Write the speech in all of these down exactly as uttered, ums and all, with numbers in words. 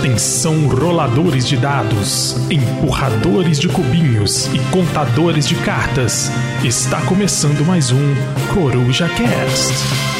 Atenção, roladores de dados, empurradores de cubinhos e contadores de cartas. Está começando mais um Coruja Cast.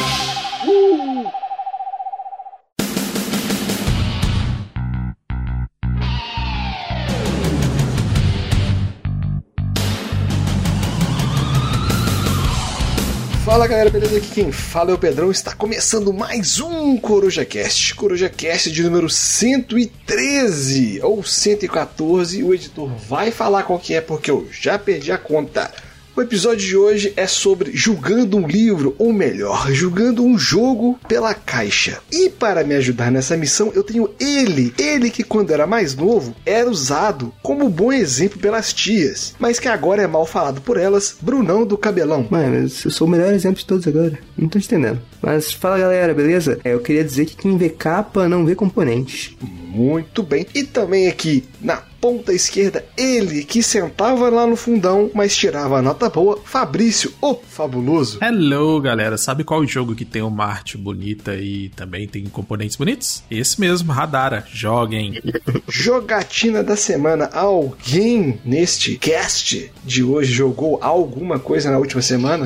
Fala galera, beleza? Aqui quem fala é o Pedrão. Está começando mais um Coruja Cast. Coruja Cast de número cento e treze ou cento e quatorze. O editor vai falar qual que é porque eu já perdi a conta. O episódio de hoje é sobre julgando um livro, ou melhor, julgando um jogo pela caixa. E para me ajudar nessa missão, eu tenho ele, ele que quando era mais novo, era usado como bom exemplo pelas tias, mas que agora é mal falado por elas, Brunão do Cabelão. Mano, eu sou o melhor exemplo de todos agora, não tô entendendo. Mas fala galera, beleza? É, eu queria dizer que quem vê capa não vê componente. Muito bem. E também aqui na ponta esquerda, ele que sentava lá no fundão, mas tirava a nota boa, Fabrício, o fabuloso. Hello, galera. Sabe qual jogo que tem uma arte bonita e também tem componentes bonitos? Esse mesmo, Radara. Joguem. Jogatina da semana. Alguém neste cast de hoje jogou alguma coisa na última semana?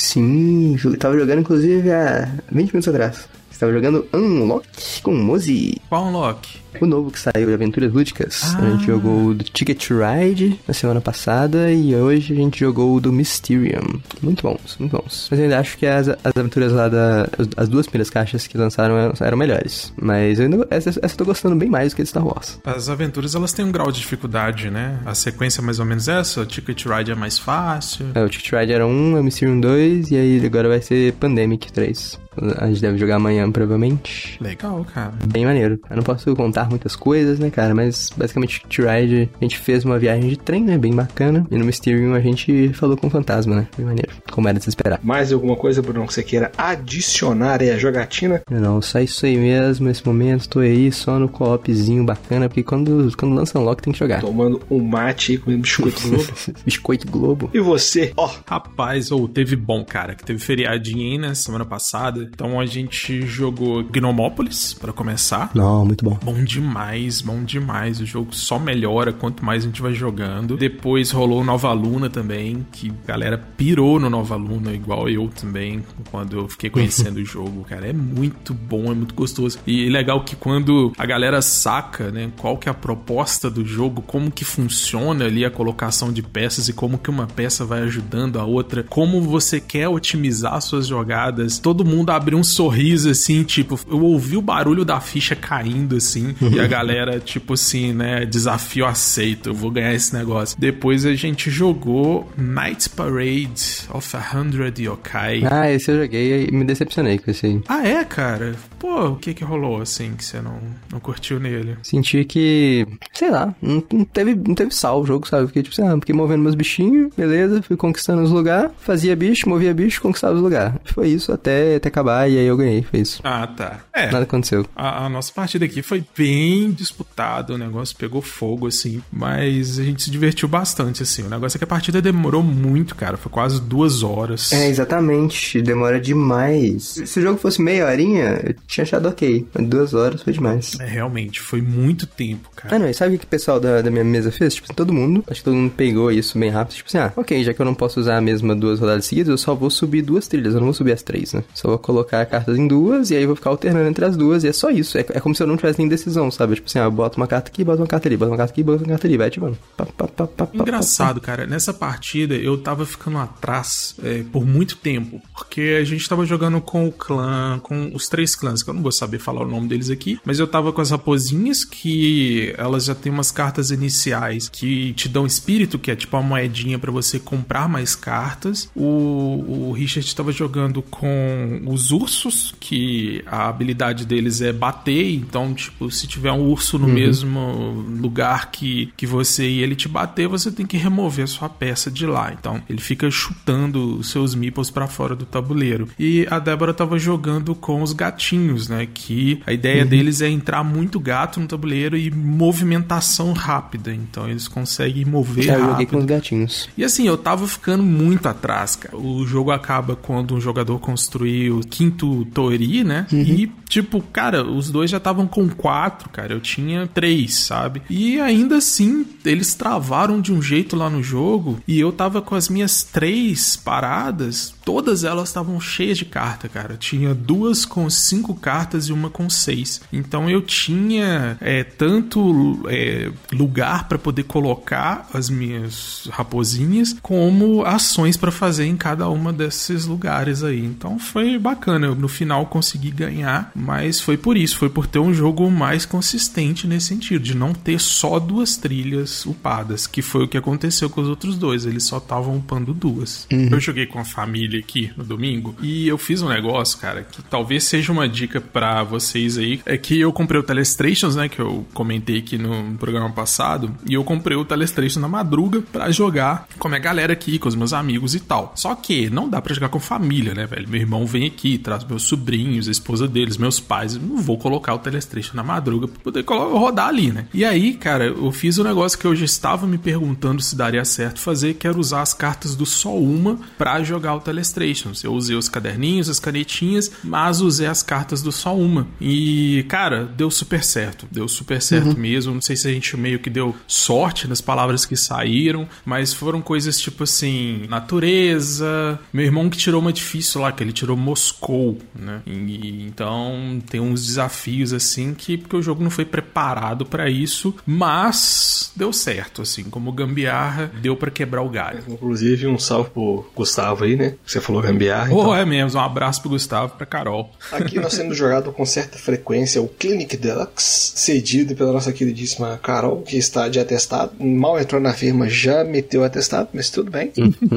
Sim, eu tava jogando inclusive há vinte minutos atrás. Estava jogando Unlock com Mozi. Qual Unlock? O novo que saiu de Aventuras Lúdicas. Ah. A gente jogou o do Ticket Ride na semana passada e hoje a gente jogou o do Mysterium. Muito bons, muito bons. Mas eu ainda acho que as, as aventuras lá da... As duas primeiras caixas que lançaram eram, eram melhores. Mas eu ainda, essa, essa eu tô gostando bem mais do que de Star Wars. As aventuras, elas têm um grau de dificuldade, né? A sequência é mais ou menos essa. O Ticket Ride é mais fácil. É, o Ticket Ride era um, o Mysterium dois e aí agora vai ser Pandemic três. A gente deve jogar amanhã, provavelmente. Legal, cara. Bem maneiro. Eu não posso contar muitas coisas, né, cara? Mas, basicamente, o T-Ride, a gente fez uma viagem de trem, né? Bem bacana. E no Mysterium a gente falou com o fantasma, né? Bem maneiro. Como era de se esperar. Mais alguma coisa, Bruno, que você queira adicionar aí à jogatina? Não, não, só isso aí mesmo. Nesse momento, tô aí só no co-opzinho bacana. Porque quando, quando lança Unlock, tem que jogar. Tomando um mate aí, comendo biscoito Globo. Biscoito Globo. E você? Ó. Oh. Rapaz, ou oh, teve bom, cara. Que teve feriadinho aí, né? Semana passada. Então a gente jogou Gnomópolis, pra começar. Não, muito bom. Bom demais, bom demais. O jogo só melhora quanto mais a gente vai jogando. Depois rolou Nova Luna também, que a galera pirou no Nova Luna, igual eu também, quando eu fiquei conhecendo o jogo, cara. É muito bom, é muito gostoso. E legal que quando a galera saca, né, qual que é a proposta do jogo, como que funciona ali a colocação de peças e como que uma peça vai ajudando a outra, como você quer otimizar suas jogadas, todo mundo abre um sorriso, assim, tipo, eu ouvi o barulho da ficha caindo, assim, e a galera, tipo assim, né, desafio aceito, eu vou ganhar esse negócio. Depois a gente jogou Night Parade of a Hundred Yokai. Ah, esse eu joguei e me decepcionei com esse aí. Ah, é, cara? Pô, o que que rolou, assim, que você não, não curtiu nele? Senti que, sei lá, não, não, teve, não teve sal o jogo, sabe? Fiquei, tipo, ah, fiquei movendo meus bichinhos, beleza, fui conquistando os lugares, fazia bicho, movia bicho, conquistava os lugares. Foi isso até, até acabar e aí eu ganhei, foi isso. Ah, tá. É. Nada aconteceu. A, a nossa partida aqui foi bem disputada, o negócio pegou fogo, assim, mas a gente se divertiu bastante, assim. O negócio é que a partida demorou muito, cara, foi quase duas horas. É, exatamente, demora demais. Se o jogo fosse meia horinha, eu tinha achado ok, mas duas horas foi demais. É, realmente, foi muito tempo, cara. Ah, não, e sabe o que o pessoal da, da minha mesa fez? Tipo, todo mundo, acho que todo mundo pegou isso bem rápido, tipo assim, ah, ok, já que eu não posso usar a mesma duas rodadas seguidas, eu só vou subir duas trilhas, eu não vou subir as três, né? Só vou colocar cartas em duas e aí vou ficar alternando entre as duas e é só isso. É, é como se eu não tivesse nem decisão, sabe? Tipo assim, ah, bota uma carta aqui, bota uma carta ali, bota uma carta aqui, bota uma carta ali, vai ativando. Pá, pá, pá, pá, Engraçado, pá, pá. cara. Nessa partida eu tava ficando atrás é, por muito tempo, porque a gente tava jogando com o clã, com os três clãs, que eu não vou saber falar o nome deles aqui, mas eu tava com as raposinhas, que elas já tem umas cartas iniciais que te dão espírito, que é tipo uma moedinha pra você comprar mais cartas. O, o Richard tava jogando com os ursos, que a habilidade deles é bater, então, tipo, se tiver um urso no uhum. mesmo lugar que, que você e ele te bater, você tem que remover a sua peça de lá. Então, ele fica chutando os seus meeples pra fora do tabuleiro. E a Débora tava jogando com os gatinhos, né, que a ideia uhum. deles é entrar muito gato no tabuleiro e movimentação rápida, então eles conseguem mover Já rápido. Eu joguei com os gatinhos. E assim, eu tava ficando muito atrás, cara. O jogo acaba quando um jogador construir o quinto Tori, né? Uhum. E tipo, cara, os dois já estavam com quatro, cara, eu tinha três, sabe? E ainda assim, eles travaram de um jeito lá no jogo e eu tava com as minhas três paradas, todas elas estavam cheias de carta, cara. Tinha duas com cinco cartas e uma com seis. Então eu tinha é, tanto é, lugar pra poder colocar as minhas raposinhas, como ações pra fazer em cada uma desses lugares aí. Então foi bacana. Eu, no final consegui ganhar, mas foi por isso, foi por ter um jogo mais consistente nesse sentido, de não ter só duas trilhas upadas, que foi o que aconteceu com os outros dois. Eles só estavam upando duas. Uhum. Eu joguei com a família aqui no domingo e eu fiz um negócio, cara, que talvez seja uma dica pra vocês aí. É que eu comprei o Telestrations, né, que eu comentei aqui no programa passado, e eu comprei o Telestration na madruga pra jogar com a minha galera aqui, com os meus amigos e tal. Só que não dá pra jogar com família, né, velho? Meu irmão vem aqui, traz meus sobrinhos, a esposa deles, meus pais. Eu não vou colocar o Telestration na madruga pra poder rodar ali, né? E aí, cara, eu fiz um negócio que eu já estava me perguntando se daria certo fazer, que era usar as cartas do Só Uma pra jogar o Telestrations. Eu usei os caderninhos, as canetinhas, mas usei as cartas do Só Uma. E, cara, deu super certo. Deu super certo uhum. mesmo. Não sei se a gente meio que deu sorte nas palavras que saíram, mas foram coisas tipo assim, natureza. Meu irmão que tirou uma difícil lá, que ele tirou Moscou, né? E, então tem uns desafios assim que porque o jogo não foi preparado pra isso, mas deu certo, assim, como gambiarra, deu pra quebrar o galho. Inclusive um salve pro Gustavo aí, né? Você falou gambiarra. Oh, então... é mesmo, um abraço pro Gustavo e pra Carol. Aqui nós temos jogado com certa frequência o Clinic Deluxe, cedido pela nossa queridíssima Carol, que está de atestado. Mal entrou na firma, já meteu atestado, mas tudo bem.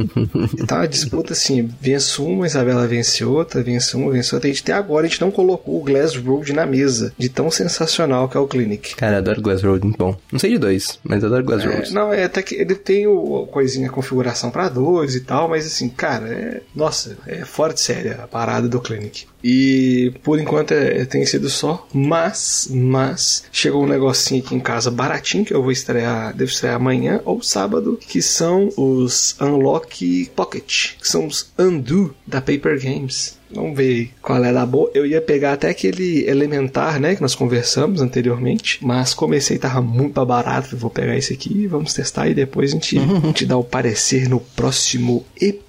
E tá uma disputa assim, vence uma, Isabela vence outra, vence uma, vence outra. A gente até agora a gente não colocou o Glass Road na mesa, de tão sensacional que é o Clinic. Cara, eu adoro Glass Road, muito bom. Não sei de dois, mas eu adoro Glass é, Road. Não, é até que ele tem o coisinha, configuração pra dois e tal, mas assim, cara, é, nossa, é fora de série a parada do Clinic. E por enquanto é, tem sido só, mas, mas chegou um negocinho aqui em casa baratinho que eu vou estrear, devo estrear amanhã ou sábado, que são os Unlock Pocket, que são os Undo da Paper Games. Vamos ver qual é da boa. Eu ia pegar até aquele Elementar, né, que nós conversamos anteriormente, mas comecei e tava muito barato. Vou pegar esse aqui, vamos testar e depois a gente uhum. te dá o parecer no próximo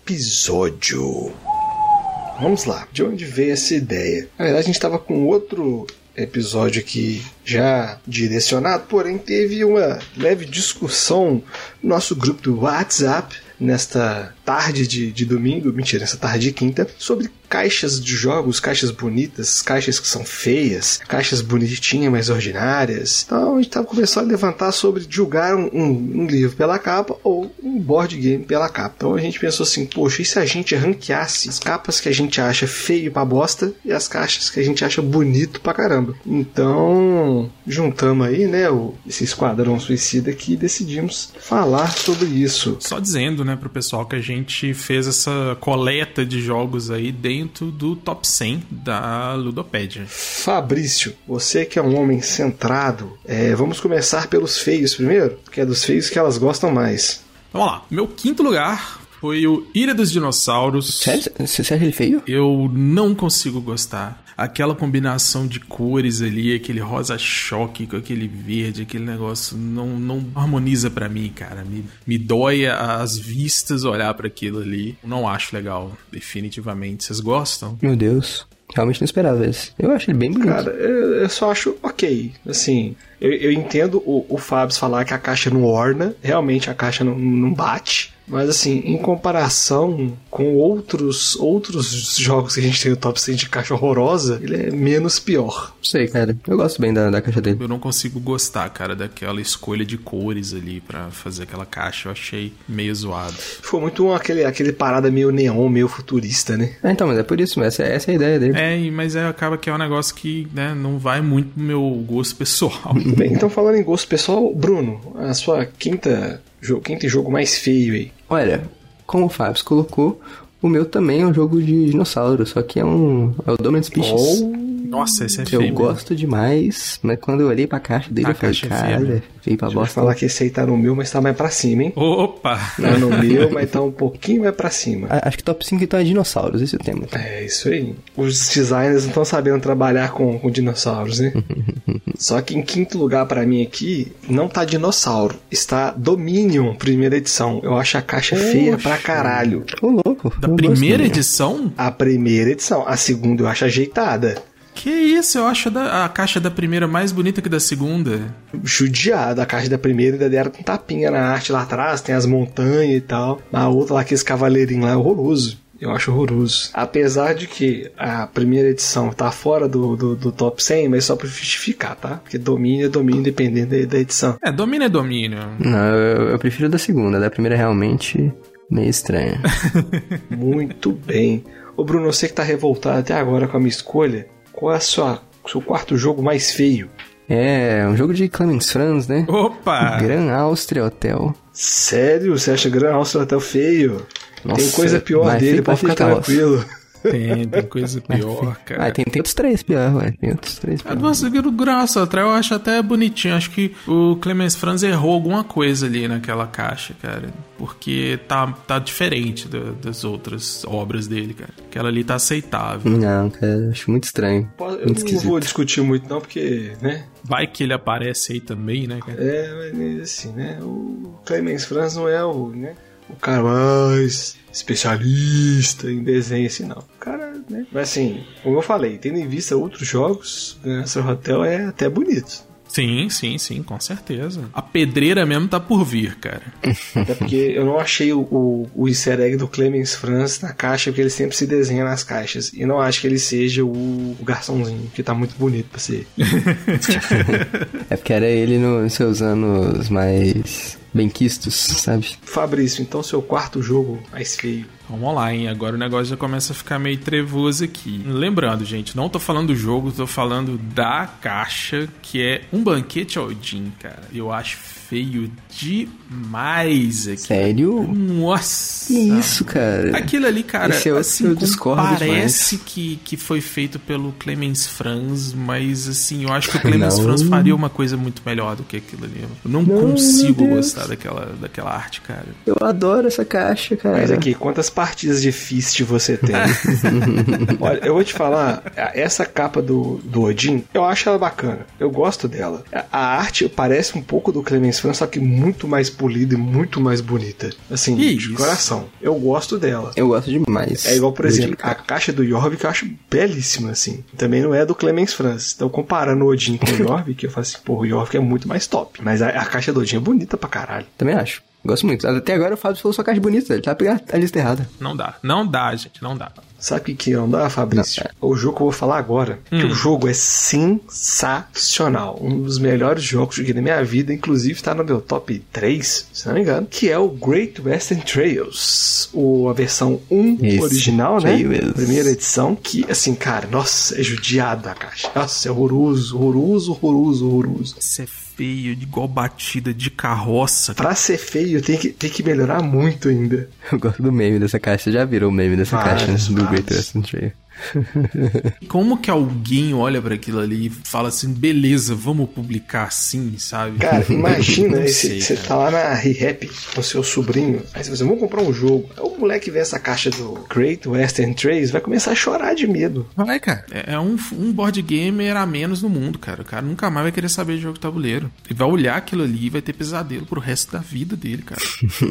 episódio. Vamos lá, de onde veio essa ideia? Na verdade a gente estava com outro episódio aqui já direcionado, porém teve uma leve discussão no nosso grupo do WhatsApp nesta tarde de, de domingo, mentira, nessa tarde de quinta, sobre caixas de jogos, caixas bonitas, caixas que são feias, caixas bonitinhas, mais ordinárias. Então a gente estava começando a levantar sobre julgar um, um, um livro pela capa ou um board game pela capa. Então a gente pensou assim, poxa, e se a gente ranqueasse as capas que a gente acha feio pra bosta e as caixas que a gente acha bonito pra caramba? Então juntamos aí, né, o, esse esquadrão suicida aqui e decidimos falar sobre isso. Só dizendo, né, pro pessoal que a gente fez essa coleta de jogos aí dentro do top cem da Ludopédia. Fabrício, você que é um homem centrado, é, vamos começar pelos feios primeiro, porque é dos feios que elas gostam mais. Vamos lá, meu quinto lugar foi o Ilha dos Dinossauros. Sério? Você acha ele feio? Eu não consigo gostar. Aquela combinação de cores ali, aquele rosa choque com aquele verde, aquele negócio não, não harmoniza pra mim, cara. Me, me dói as vistas olhar pra aquilo ali. Não acho legal, definitivamente. Vocês gostam? Meu Deus. Realmente não esperava esse. Eu acho ele bem bonito. Cara, eu, eu só acho ok. Assim, eu, eu entendo o, o Fábio falar que a caixa não orna. Realmente a caixa não, não bate. Mas assim, em comparação com outros, outros jogos que a gente tem no top cem de caixa horrorosa, ele é menos pior. Não sei, cara. Eu gosto bem da, da caixa dele. Eu não consigo gostar, cara, daquela escolha de cores ali pra fazer aquela caixa. Eu achei meio zoado. Foi muito um, aquele, aquele parada meio neon, meio futurista, né? É, então, mas é por isso. Essa, essa é a ideia dele. É, mas é, acaba que é um negócio que, né, não vai muito pro meu gosto pessoal. Bem, então falando em gosto pessoal, Bruno, a sua quinta... Quem tem jogo mais feio aí? Olha, como o Fábio colocou, o meu também é um jogo de dinossauro, só que é um... é o Dominant Species. Oh. Nossa, esse é feio. Eu mesmo. gosto demais, mas quando eu olhei pra caixa dele, A eu falei, caixa é cara, feia mesmo. veio pra Deixa eu bosta. falar que esse aí tá no meu, mas tá mais pra cima, hein? Opa! Tá no meu, mas tá um pouquinho mais pra cima. A- Acho que top cinco então é dinossauros, esse é o tema. É, isso aí. Os designers não estão sabendo trabalhar com, com dinossauros, né? Só que em quinto lugar pra mim aqui, não tá dinossauro. Está Dominion, primeira edição. Eu acho a caixa feia pra caralho. Ô, louco. Da eu primeira gosto edição? A primeira edição. A segunda eu acho ajeitada. Que isso, eu acho da- a caixa da primeira mais bonita que da segunda. Judiada. A caixa da primeira ainda deram com tapinha na arte lá atrás, tem as montanhas e tal. A outra lá, aqueles cavaleirinhos lá, é horroroso. Eu acho horroroso. Apesar de que a primeira edição tá fora do, do, do top cem, mas só pra justificar, tá? Porque domínio é domínio independente da, da edição. É, domínio é domínio. Não, eu, eu prefiro da segunda. Da primeira é realmente meio estranha. Muito bem. Ô Bruno, você que tá revoltado até agora com a minha escolha, qual é a sua, seu quarto jogo mais feio? É, um jogo de Clemens Franz, né? Opa! Gran Austria Hotel. Sério? Você acha Gran Austria Hotel feio? Nossa, tem coisa pior mais dele, feio pode ficar que carroça. tranquilo. Tem, tem coisa pior, cara. Ah, tem, tem outros três pior, ué. Tem outros três A pior. do Graça, eu acho até bonitinho. Acho que o Clemens Franz errou alguma coisa ali naquela caixa, cara. Porque tá, tá diferente do- das outras obras dele, cara. Aquela ali tá aceitável. Não, cara, acho muito estranho. Eu Muito não esquisito. vou discutir muito não, porque, né? Vai que ele aparece aí também, né, cara? É, mas assim, né? O Clemens Franz não é o, né? O cara mais especialista em desenho, assim, não. O cara, né? Mas assim, como eu falei, tendo em vista outros jogos, Gran Austria Hotel é até bonito. Sim, sim, sim, com certeza. A pedreira mesmo tá por vir, cara. Até porque eu não achei o, o, o easter egg do Clemens Franz na caixa, porque ele sempre se desenha nas caixas. E não acho que ele seja o, o garçomzinho, que tá muito bonito pra ser. É porque era ele no- nos seus anos mais benquistos, sabe? Fabrício, então seu quarto jogo mais feio. Vamos lá, hein? Agora o negócio já começa a ficar meio trevoso aqui. Lembrando, gente, não tô falando do jogo, tô falando da caixa, que é Um Banquete ao Odin, cara. Eu acho feio demais aqui. Sério? Nossa! Que isso, cara? Aquilo ali, cara, Esse é outro assim, que eu como discordo parece que, que foi feito pelo Clemens Franz, mas assim, eu acho que o Clemens Não. Franz faria uma coisa muito melhor do que aquilo ali. Eu não, Não, consigo meu Deus. gostar daquela, daquela arte, cara. Eu adoro essa caixa, cara. Mas aqui, quantas partidas de Fist você tem? Olha, eu vou te falar, essa capa do, do Odin, eu acho ela bacana. Eu gosto dela. A, a arte parece um pouco do Clemens Franz, só que muito mais polida e muito mais bonita. Assim, Que de isso? coração. Eu gosto dela. Eu gosto demais. É igual, por do exemplo, Odin, a caixa do Jorvik eu acho belíssima, assim. Também não é do Clemens Franz. Então, comparando o Odin com o Jorvik, eu falo assim, pô, o Jorvik é muito mais top. Mas a, a caixa do Odin é bonita pra caralho. Também acho. Gosto muito. Até agora o Fábio falou sua caixa bonita. Ele tá pegando a lista errada. Não dá. Não dá, gente. Não dá. Sabe o que que não dá, Fabrício? Não, O jogo que eu vou falar agora. Que Hum. o jogo é sensacional. Um dos melhores jogos que eu joguei na minha vida. Inclusive tá no meu top três, se não me engano. Que é o Great Western Trails. O, a versão um Esse, original, né? Trails. Primeira edição. Que, assim, cara, nossa, é judiado a caixa. Nossa, é horroroso, horroroso, horroroso, horroroso. Isso é feio, igual batida de carroça. Pra ser feio, tem que, tem que melhorar muito ainda. Eu gosto do meme dessa caixa. Você já virou o meme dessa Vários, caixa, né? Do vários. Great Western Trail. Como que alguém olha pra aquilo ali e fala assim, beleza, vamos publicar assim, sabe? Cara, imagina, Não aí sei, você cara. tá lá na ReHap com seu sobrinho, aí você vamos comprar um jogo. Aí o moleque vê essa caixa do Great Western Trails, vai começar a chorar de medo. Vai, cara. É, é um, um board gamer a menos no mundo, cara. O cara nunca mais vai querer saber de jogo de tabuleiro. Ele vai olhar aquilo ali e vai ter pesadelo pro resto da vida dele, cara.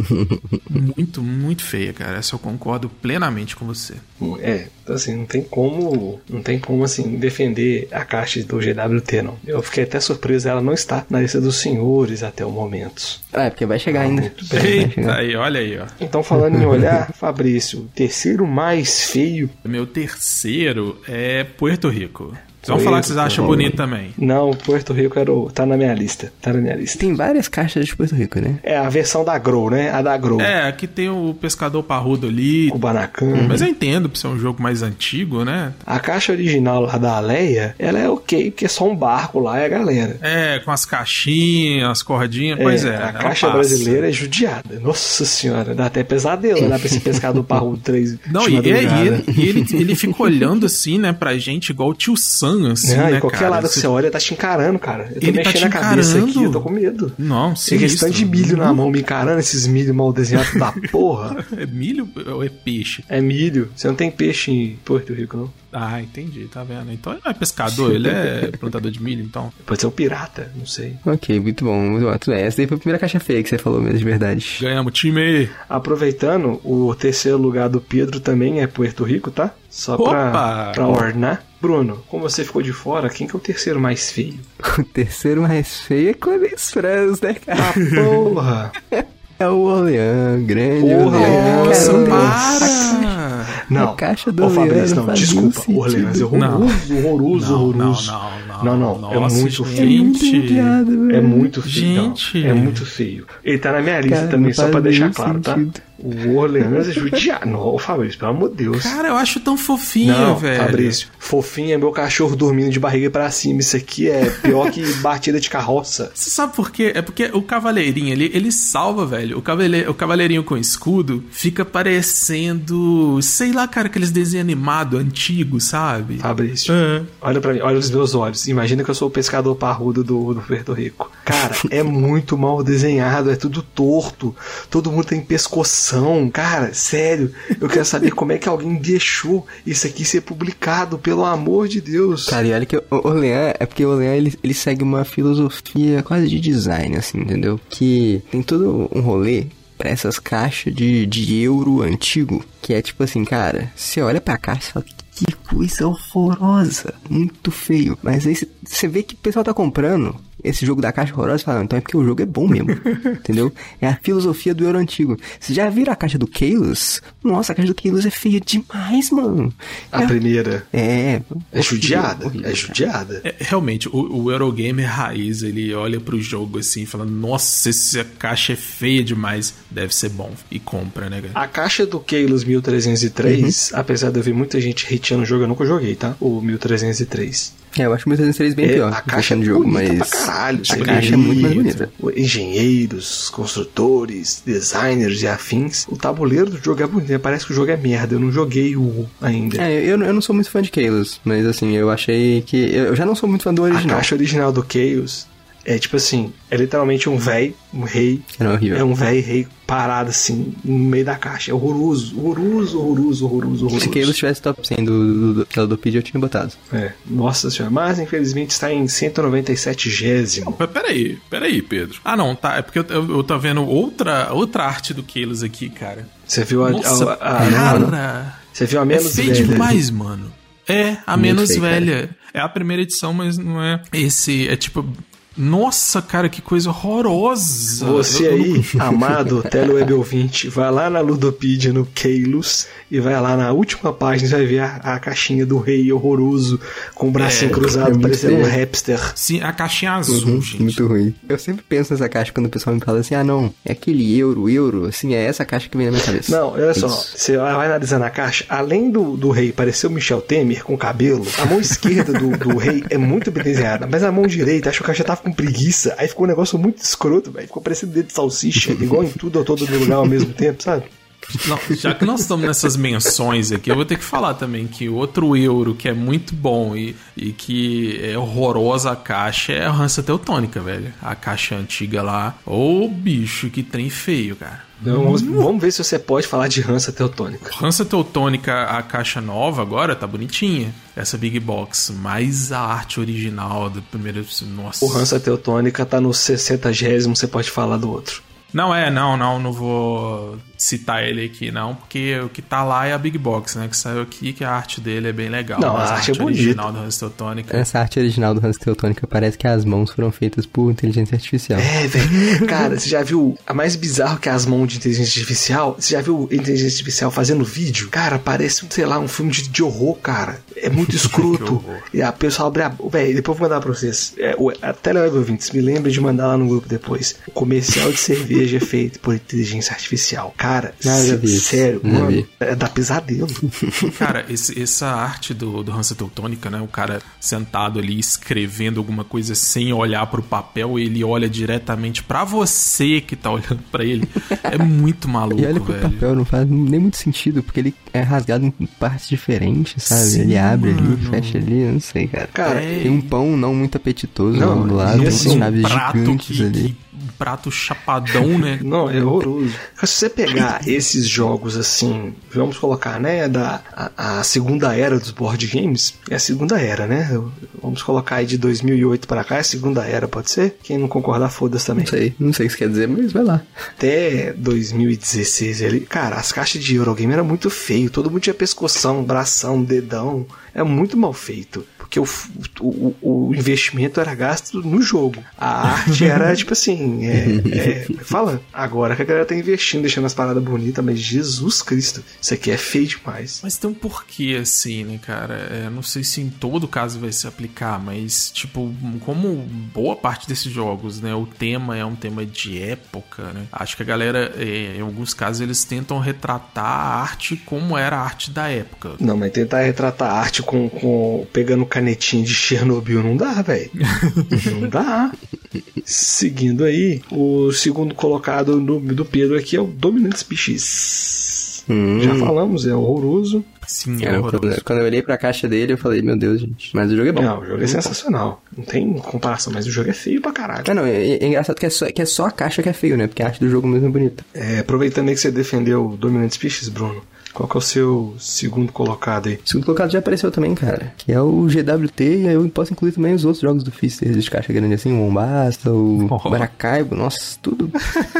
Muito, muito feia, cara. Essa eu concordo plenamente com você. É, então assim, não tem como, não tem como assim defender a caixa do G W T, não. Eu fiquei até surpreso, ela não está na lista dos senhores até o momento. Ah, é porque vai chegar ainda. Muito bem. Vai Eita, chegar. aí, olha aí, ó. Então, falando em olhar, Fabrício, o terceiro mais feio. Meu terceiro é Puerto Rico. Vocês vão Puerto falar que vocês acham Rico. bonito também. Não, Puerto Rico era o, tá na minha lista. Tá na minha lista. Tem várias caixas de Puerto Rico, né? É a versão da Grow, né? A da Grow. É, aqui tem o pescador parrudo ali. Kubanacan. Mas eu entendo, por ser um jogo mais antigo, né? A caixa original lá da Aleia, ela é ok, porque é só um barco lá e a galera. É, com as caixinhas, as cordinhas, pois é. a ela caixa passa. brasileira é judiada. Nossa senhora, dá até pesadelo olhar pra esse pescador parrudo três Não, de e, e madrugada. ele, e ele, ele fica olhando assim, né, pra gente, igual o tio Sam maçã, assim, Não, né, e qualquer cara? lado que você olha, tá te encarando, cara. Eu tô Ele tá mexendo te a cabeça encarando? aqui, eu tô com medo. Não, Tem restante de milho na mão me encarando, esses milho mal desenhados da porra. É milho ou é peixe? É milho. Você não tem peixe em Porto Rico, não? Ah, entendi, tá vendo? Então ele não é pescador, ele é plantador de milho, então. Pode ser um pirata, não sei. Ok, muito bom, muito bom. Tudo bem. Essa daí foi a primeira caixa feia que você falou mesmo, de verdade. Ganhamos time! Aproveitando, o terceiro lugar do Pedro também é Puerto Rico, tá? Só pra, Opa! pra ornar. Bruno, como você ficou de fora, quem que é o terceiro mais feio? O terceiro mais feio é Clemens Franz, né, cara? Ah, porra! É o Orleans, grande Porra, Orleans. Nossa, Cara, para! Não, A caixa do ô Fabrício, não, Orleans desculpa, fazia Orleans é sentido. horroroso, horroroso, Não, horroroso. não, não, Não, não. não, é Nossa, muito gente. É muito feio. odiado, velho. É muito feio. Gente. Não, é muito feio. Ele tá na minha lista Cara, também, não só faz pra deixar nenhum claro, sentido. tá? O Orleans é judiado. Não, Fabrício, pelo amor de Deus. Cara, eu acho tão fofinho, Não, velho. Fabrício, fofinho é meu cachorro dormindo de barriga pra cima. Isso aqui é pior que batida de carroça. Você sabe por quê? É porque o cavaleirinho ali, ele salva, velho. O, cavale... o cavaleirinho com escudo fica parecendo, sei lá, cara, aqueles desenhos animados antigos, sabe? Fabrício, É. olha pra mim, olha os meus olhos. Imagina que eu sou o pescador parrudo do, do Puerto Rico. Cara, é muito mal desenhado, é tudo torto. Todo mundo tem pescoção. Cara, sério, eu quero saber como é que alguém deixou isso aqui ser publicado, pelo amor de Deus. Cara, e olha que o Orleans, é porque o Orleans, ele, ele segue uma filosofia quase de design, assim, entendeu? Que tem todo um rolê pra essas caixas de, de euro antigo, que é tipo assim, cara, você olha pra caixa e fala, que coisa horrorosa, muito feio. Mas aí você vê que o pessoal tá comprando esse jogo da caixa horrorosa e fala, então é porque o jogo é bom mesmo, entendeu? É a filosofia do euro antigo. Vocês já viram a caixa do Kalos? Nossa, a caixa do Kalos é feia demais, mano. A é, primeira É. é judiada, horrível, é judiada. É, realmente, o, o Eurogamer raiz, ele olha pro jogo assim, falando, nossa, essa caixa é feia demais, deve ser bom, e compra, né, cara? A caixa do Kalos mil trezentos e três, uhum. apesar de eu ver muita gente hateando o jogo, eu nunca joguei, tá? O mil trezentos e três. É, eu acho o mil trezentos e três bem é, pior. A caixa é de jogo, bonita mas pra caralho. a caixa é muito mais bonita. Engenheiros, construtores, designers e afins. O tabuleiro do jogo é bonito. Parece que o jogo é merda. Eu não joguei o ainda. É, eu, eu não sou muito fã de Kalos, mas assim, eu achei que... Eu já não sou muito fã do original. A caixa original do Chaos é tipo assim, é literalmente um véi, um rei. Era horrível. É um véi rei parado assim, no meio da caixa. É horroroso, horroroso, horroroso, horroroso, horroroso. Se Chaos tivesse top cem do, do, do, do P D, eu tinha botado. É, nossa senhora. Mas infelizmente está em cento e noventa e sete gésimo. Mas peraí, peraí, Pedro. Ah, não, tá. É porque eu, eu, eu tô vendo outra, outra arte do Kalos aqui, cara. Você viu a... Nossa, a, a, a cara. Você viu a menos é feio velha. demais, mano. É, a Muito menos feio, velha. cara. É a primeira edição, mas não é esse. É tipo... Nossa, cara, que coisa horrorosa. Você eu, aí, eu não... amado teleweb ouvinte, vai lá na Ludopedia, no Kalos, e vai lá na última página, você vai ver a, a caixinha do rei horroroso, com o bracinho É, cruzado, é parecendo feio. um hamster. Sim, a caixinha azul, Uhum, gente. muito ruim. Eu sempre penso nessa caixa quando o pessoal me fala assim, ah não, é aquele euro, euro, assim, é essa caixa que vem na minha cabeça. Não, olha só, Isso. você vai analisando a caixa, além do, do rei parecer o Michel Temer com cabelo, a mão esquerda do, do rei é muito bem desenhada, mas a mão direita, acho que o caixa tava com preguiça, aí ficou um negócio muito escroto, velho, ficou parecendo dedo de salsicha, igual em tudo ou todo lugar ao mesmo tempo, sabe? Não, já que nós estamos nessas menções aqui, eu vou ter que falar também que outro euro que é muito bom e, e que é horrorosa a caixa é a Hansa Teutônica, velho. A caixa antiga lá. Ô, bicho, que trem feio, cara. Então, vamos, vamos ver se você pode falar de Hansa Teutônica. Hansa Teutônica, a caixa nova agora tá bonitinha. Essa Big Box, mas a arte original do primeiro... Nossa. O Hansa Teutônica tá no sessentagésimo, você pode falar do outro. Não é, não, não, não vou citar ele aqui, não, porque o que tá lá é a Big Box, né, que saiu aqui, que a arte dele é bem legal. Não, mas a arte é bonita. original do Hansa Teutônica... Essa arte original do Hansa Teutônica parece que as mãos foram feitas por inteligência artificial. É, velho. Cara, você já viu a mais bizarro que as mãos de inteligência artificial? Você já viu inteligência artificial fazendo vídeo? Cara, parece, sei lá, um filme de, de horror, cara. É muito escroto. E a pessoa abre a... Velho, depois eu vou mandar pra vocês. É, o, a Teleweb ouvintes, me lembre de mandar lá no grupo depois. O comercial de cerveja seja feito por inteligência artificial. Cara, Ah, já vi isso. sério, Já mano, vi. é da pesadelo. Cara, esse- essa arte do, do Hansa Teutônica, né? O cara sentado ali escrevendo alguma coisa sem olhar pro papel, ele olha diretamente pra você que tá olhando pra ele. É muito maluco, E olha que o velho. papel não faz nem muito sentido, porque ele é rasgado em partes diferentes, sabe? Sim, ele abre mano. ali, fecha ali, eu não sei, cara. Cara, É. Tem um pão não muito apetitoso Não, do lado, e tem assim, umas um chaves prato gigantes que, ali. que- um prato chapadão, né? Não, é horroroso. Se você pegar esses jogos assim, vamos colocar, né, da a, a segunda era dos board games, é a segunda era, né? Vamos colocar aí de dois mil e oito pra cá, é a segunda era, pode ser? Quem não concordar, foda-se também. Não sei, não sei o que isso quer dizer, mas vai lá. Até dois mil e dezesseis ali, cara, as caixas de Eurogame era muito feio, todo mundo tinha pescoção, bração, dedão, é muito mal feito. Porque o, o, o investimento era gasto no jogo. A arte era tipo assim, é, é, fala, agora que a galera tá investindo, deixando as paradas bonitas, mas Jesus Cristo, isso aqui é feio demais. Mas tem um porquê, assim, né, cara? É, não sei se em todo caso vai se aplicar, mas, tipo, como boa parte desses jogos, né, o tema é um tema de época, né? Acho que a galera, é, em alguns casos, eles tentam retratar a arte como era a arte da época. Não, mas tentar retratar a arte com, com pegando canetinha de Chernobyl não dá, velho. Não dá. Seguindo aí, o segundo colocado no, do Pedro aqui é o Dominant Species. Hum. Já falamos, é horroroso. Sim, Era, horroroso. quando, quando eu olhei pra caixa dele, eu falei, meu Deus, gente. Mas o jogo é bom. Não, o jogo é sensacional. Não tem comparação, mas o jogo é feio pra caralho. Ah, não, é, é engraçado que é, só, que é só a caixa que é feio, né? Porque a arte do jogo mesmo é bonita. É, aproveitando aí que você defendeu o Dominant Species, Bruno, qual que é o seu segundo colocado aí? O segundo colocado já apareceu também, cara. Que é o G W T, e aí eu posso incluir também os outros jogos do Fister de caixa grande assim, o Mombasa, o Oh. Maracaibo, nossa, tudo.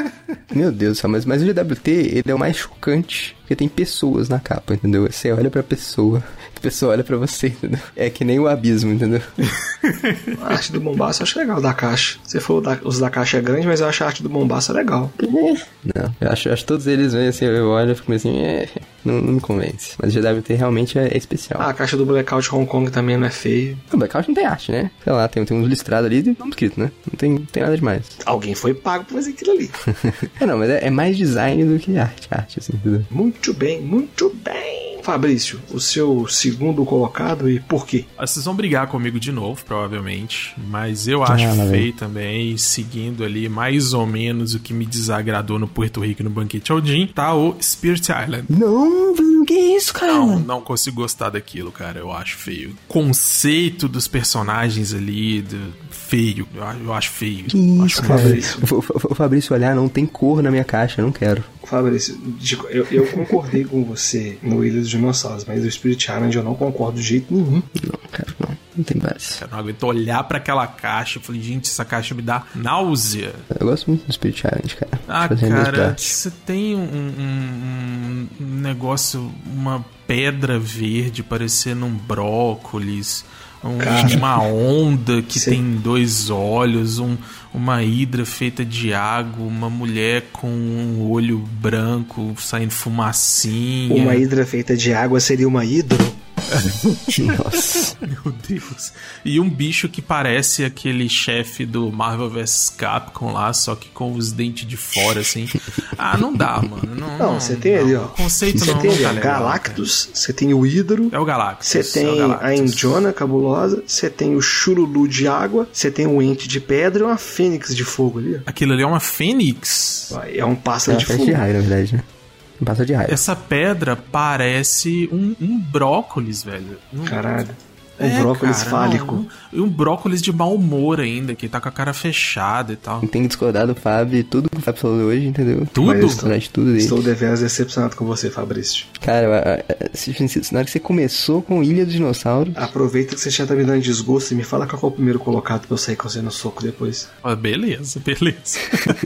Meu Deus do céu, mas, mas o G W T, ele é o mais chocante, porque tem pessoas na capa, entendeu? Você olha pra pessoa, a pessoa olha pra você, entendeu? É que nem o abismo, entendeu? A arte do Mombasa eu acho legal, da caixa. Você falou da, os da caixa é grande, mas eu acho a arte do Mombasa legal. Não, eu acho, eu acho todos eles, né, assim, eu olho e fico meio assim, é, não, não me convence. Mas o G W T realmente é, é especial. Ah, a caixa do Blackout Hong Kong também não é feio. O Blackout não tem arte, né? Sei lá, tem, tem uns listrados ali e nome escrito, né? Não tem, não tem nada demais. Alguém foi pago pra fazer aquilo ali. É, não, mas é, é mais design do que arte, arte, assim, entendeu? Muito bem, muito bem. Fabrício, o seu segundo colocado e por quê? Ah, vocês vão brigar comigo de novo, provavelmente, mas eu Ah, acho lá vem. feio também, seguindo ali mais ou menos o que me desagradou no Puerto Rico no Banquete ao Jim, tá o Spirit Island. Não, Bruno, que isso, cara? Não, não consigo gostar daquilo, cara, eu acho feio. Conceito dos personagens ali, do... feio, eu acho, eu acho feio. Que Eu isso, acho cara? Fabrício. O, o, o Fabrício olhar, não tem cor na minha caixa, eu não quero. Fabrício, de- eu, eu concordei com você no Ilha dos Dinossauros, mas o Spirit Island eu não concordo de jeito nenhum. Não, cara, não. Não tem base. Eu não aguento olhar pra aquela caixa. Eu falei, gente, essa caixa me dá náusea. Eu gosto muito do Spirit Island, cara. Ah, Tipo assim, é meus cara, braços. você tem um, um- um negócio, uma pedra verde parecendo um brócolis, um- Cara, uma onda que cê- tem dois olhos, um- uma hidra feita de água, uma mulher com um olho branco saindo fumacinha. Uma hidra feita de água seria uma hidro? Nossa. Meu Deus. E um bicho que parece aquele chefe do Marvel versus. Capcom lá, só que com os dentes de fora, assim. Ah, não dá, mano. Não, Não, você tem ali, ó. O conceito Você não, tem não ali, tá ó, legal, Galactus, você tem o Hidro, cara. É o Galactus. você é o tem Galactus. a Indiona cabulosa, você tem o Churulu de água, você tem o Ente de pedra e uma Fênix de fogo ali. ó. Aquilo ali é uma fênix. É um É pássaro uma de festa fogo. de raio, na verdade, né? Um pássaro de raio. Essa pedra parece um, um brócolis, velho. Um, Caralho. Um É, brócolis cara, fálico. não, um, um brócolis de mau humor ainda, que tá com a cara fechada e tal. Não tem que discordar do Fábio, tudo que o Fábio falou hoje, entendeu? Tudo? Mas- Discordar de tudo dele. Estou deveras decepcionado com você, Fabrício. Cara, eu- eu- se- se- na hora que você começou com Ilha dos Dinossauros, Aproveita que você já tá me dando desgosto e me fala qual é o primeiro colocado pra eu sair com você no soco depois. Ah, beleza, beleza.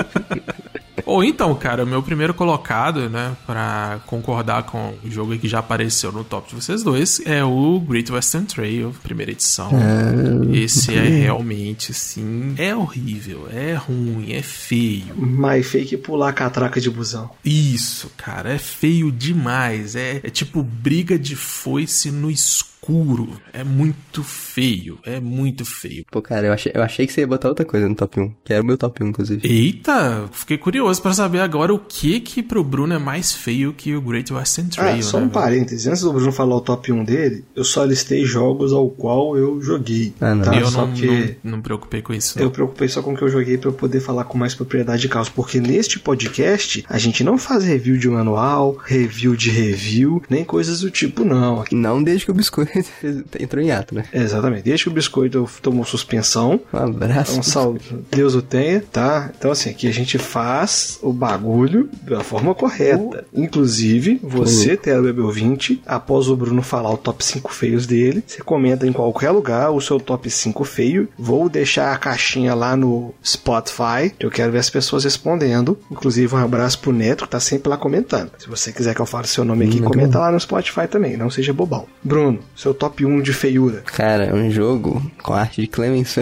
Ou então, cara, o meu primeiro colocado, né, pra concordar com o jogo que já apareceu no top de vocês dois, é o Great Western Trail, primeira edição. Esse é realmente, assim, é horrível, é ruim, é feio. Mais fake pular a catraca de busão. Isso, cara, é feio demais. É, é tipo briga de foice no escuro. É muito feio, é muito feio. pô, cara, eu achei, eu achei que você ia botar outra coisa no top um, que era o meu top um, inclusive. Eita, fiquei curioso curioso pra saber agora o que que pro Bruno é mais feio que o Great Western Trail. Ah, só né, um parêntese. Antes do Bruno falar o top um dele, eu só listei jogos ao qual eu joguei. Ah, não. Tá? Eu só não, que não, não me preocupei com isso. Não. eu preocupei só com o que eu joguei pra eu poder falar com mais propriedade de causa. Porque neste podcast, a gente não faz review de manual, review de review, nem coisas do tipo, não. Não desde que o biscoito entrou em ato, né? Exatamente. Desde que o biscoito tomou suspensão. Um abraço. Um salve. Deus o tenha, tá? Então, assim, aqui a gente faz o bagulho da forma correta. Uh. Inclusive, você, uh. Teleweb ouvinte, após o Bruno falar o top cinco feios dele, você comenta em qualquer lugar o seu top cinco feio. Vou deixar a caixinha lá no Spotify. Eu quero ver as pessoas respondendo. Inclusive, um abraço pro Neto, que tá sempre lá comentando. Se você quiser que eu fale seu nome aqui, hum, comenta lá no Spotify também. Não seja bobão. Bruno, seu top um de feiura. Cara, é um jogo com arte de Clemens.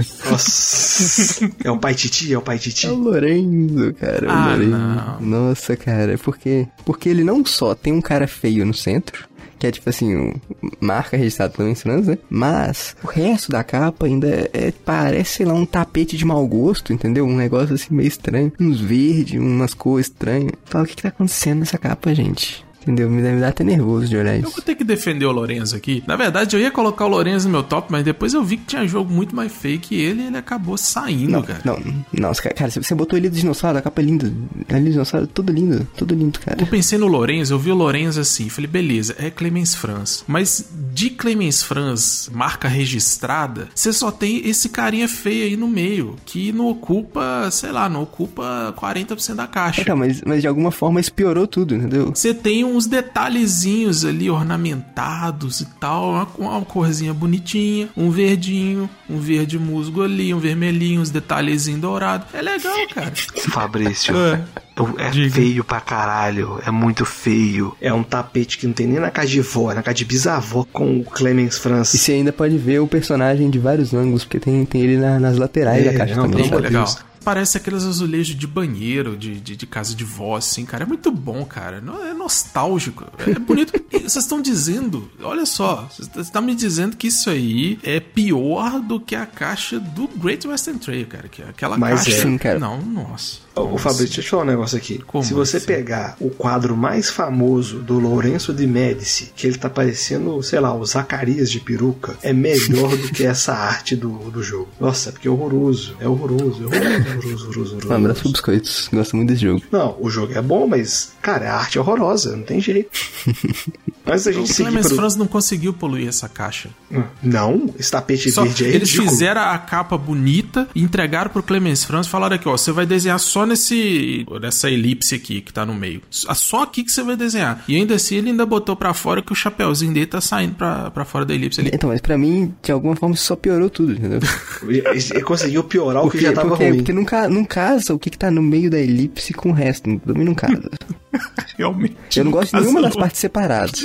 Nossa. É o Pai Titi? É o Pai Titi? É o Lorenzo, cara. Ah, o Lorenzo. não. Nossa, cara. Porque, porque ele não só tem um cara feio no centro, que é tipo assim, um, marca registrada pelo Instance, né? Mas o resto da capa ainda é, é, parece, sei lá, um tapete de mau gosto, entendeu? Um negócio assim meio estranho. Uns verdes, umas cores estranhas. Fala, o que que tá acontecendo nessa capa, gente? Entendeu? Me dá, me dá até nervoso de olhar isso. Eu vou ter que defender o Lorenzo aqui. Na verdade, eu ia colocar o Lorenzo no meu top, mas depois eu vi que tinha jogo muito mais feio que ele e ele acabou saindo, não, cara. Não, não, cara, você botou ele de dinossauro, a capa é linda. Ali de dinossauro, tudo lindo, tudo lindo, cara. Eu pensei no Lorenzo, eu vi o Lorenzo assim, falei, beleza, é Clemens Franz. Mas de Clemens Franz, marca registrada, você só tem esse carinha feio aí no meio, que não ocupa, sei lá, não ocupa quarenta por cento da caixa. É, tá, mas, mas de alguma forma isso piorou tudo, entendeu? Você tem uns detalhezinhos ali ornamentados e tal, uma, uma corzinha bonitinha, um verdinho, um verde musgo ali, um vermelhinho, uns detalhezinhos dourados. É legal, cara. Fabrício, é, é feio pra caralho, é muito feio. É um tapete que não tem nem na casa de vó, é na casa de bisavó com o Clemens Franz. E você ainda pode ver o personagem de vários ângulos, porque tem, tem ele na, nas laterais é, da caixa não, também. É legal. Parece aqueles azulejos de banheiro, de, de, de casa de vó, assim, cara. É muito bom, cara. É nostálgico. É bonito. Vocês estão dizendo, olha só, vocês estão me dizendo que isso aí é pior do que a caixa do Great Western Trail, cara. Que é aquela Mas caixa... É. Sim, cara. Não, nossa. Ô, Fabrício, deixa eu te falar um negócio aqui. Como Se você assim? pegar o quadro mais famoso do Lourenço de Médici, que ele tá parecendo, sei lá, o Zacarias de peruca, é melhor do que essa arte do, do jogo. Nossa, porque é horroroso. É horroroso, é horroroso, horroroso, horroroso, horroroso. Um abraço pro Biscoitos. Gosto muito desse jogo. Não, o jogo é bom, mas, cara, a arte é horrorosa, não tem jeito. Mas a gente o seguir Clemens pro... Franz não conseguiu poluir essa caixa. Não, esse tapete Só, verde é eles ridículo. fizeram a capa bonita, entregaram pro Clemens Franz e falaram aqui, ó, você vai desenhar só nesse nessa elipse aqui que tá no meio. Só aqui que você vai desenhar. E ainda assim ele ainda botou pra fora que o chapéuzinho dele tá saindo pra, pra fora da elipse ali. Então, mas pra mim, de alguma forma, isso só piorou tudo, entendeu? Ele conseguiu piorar porque, o que já tava porque, ruim. Porque não, ca- não casa o que, que tá no meio da elipse com o resto. Também não casa. Realmente. Eu não gosto de nenhuma das partes separadas.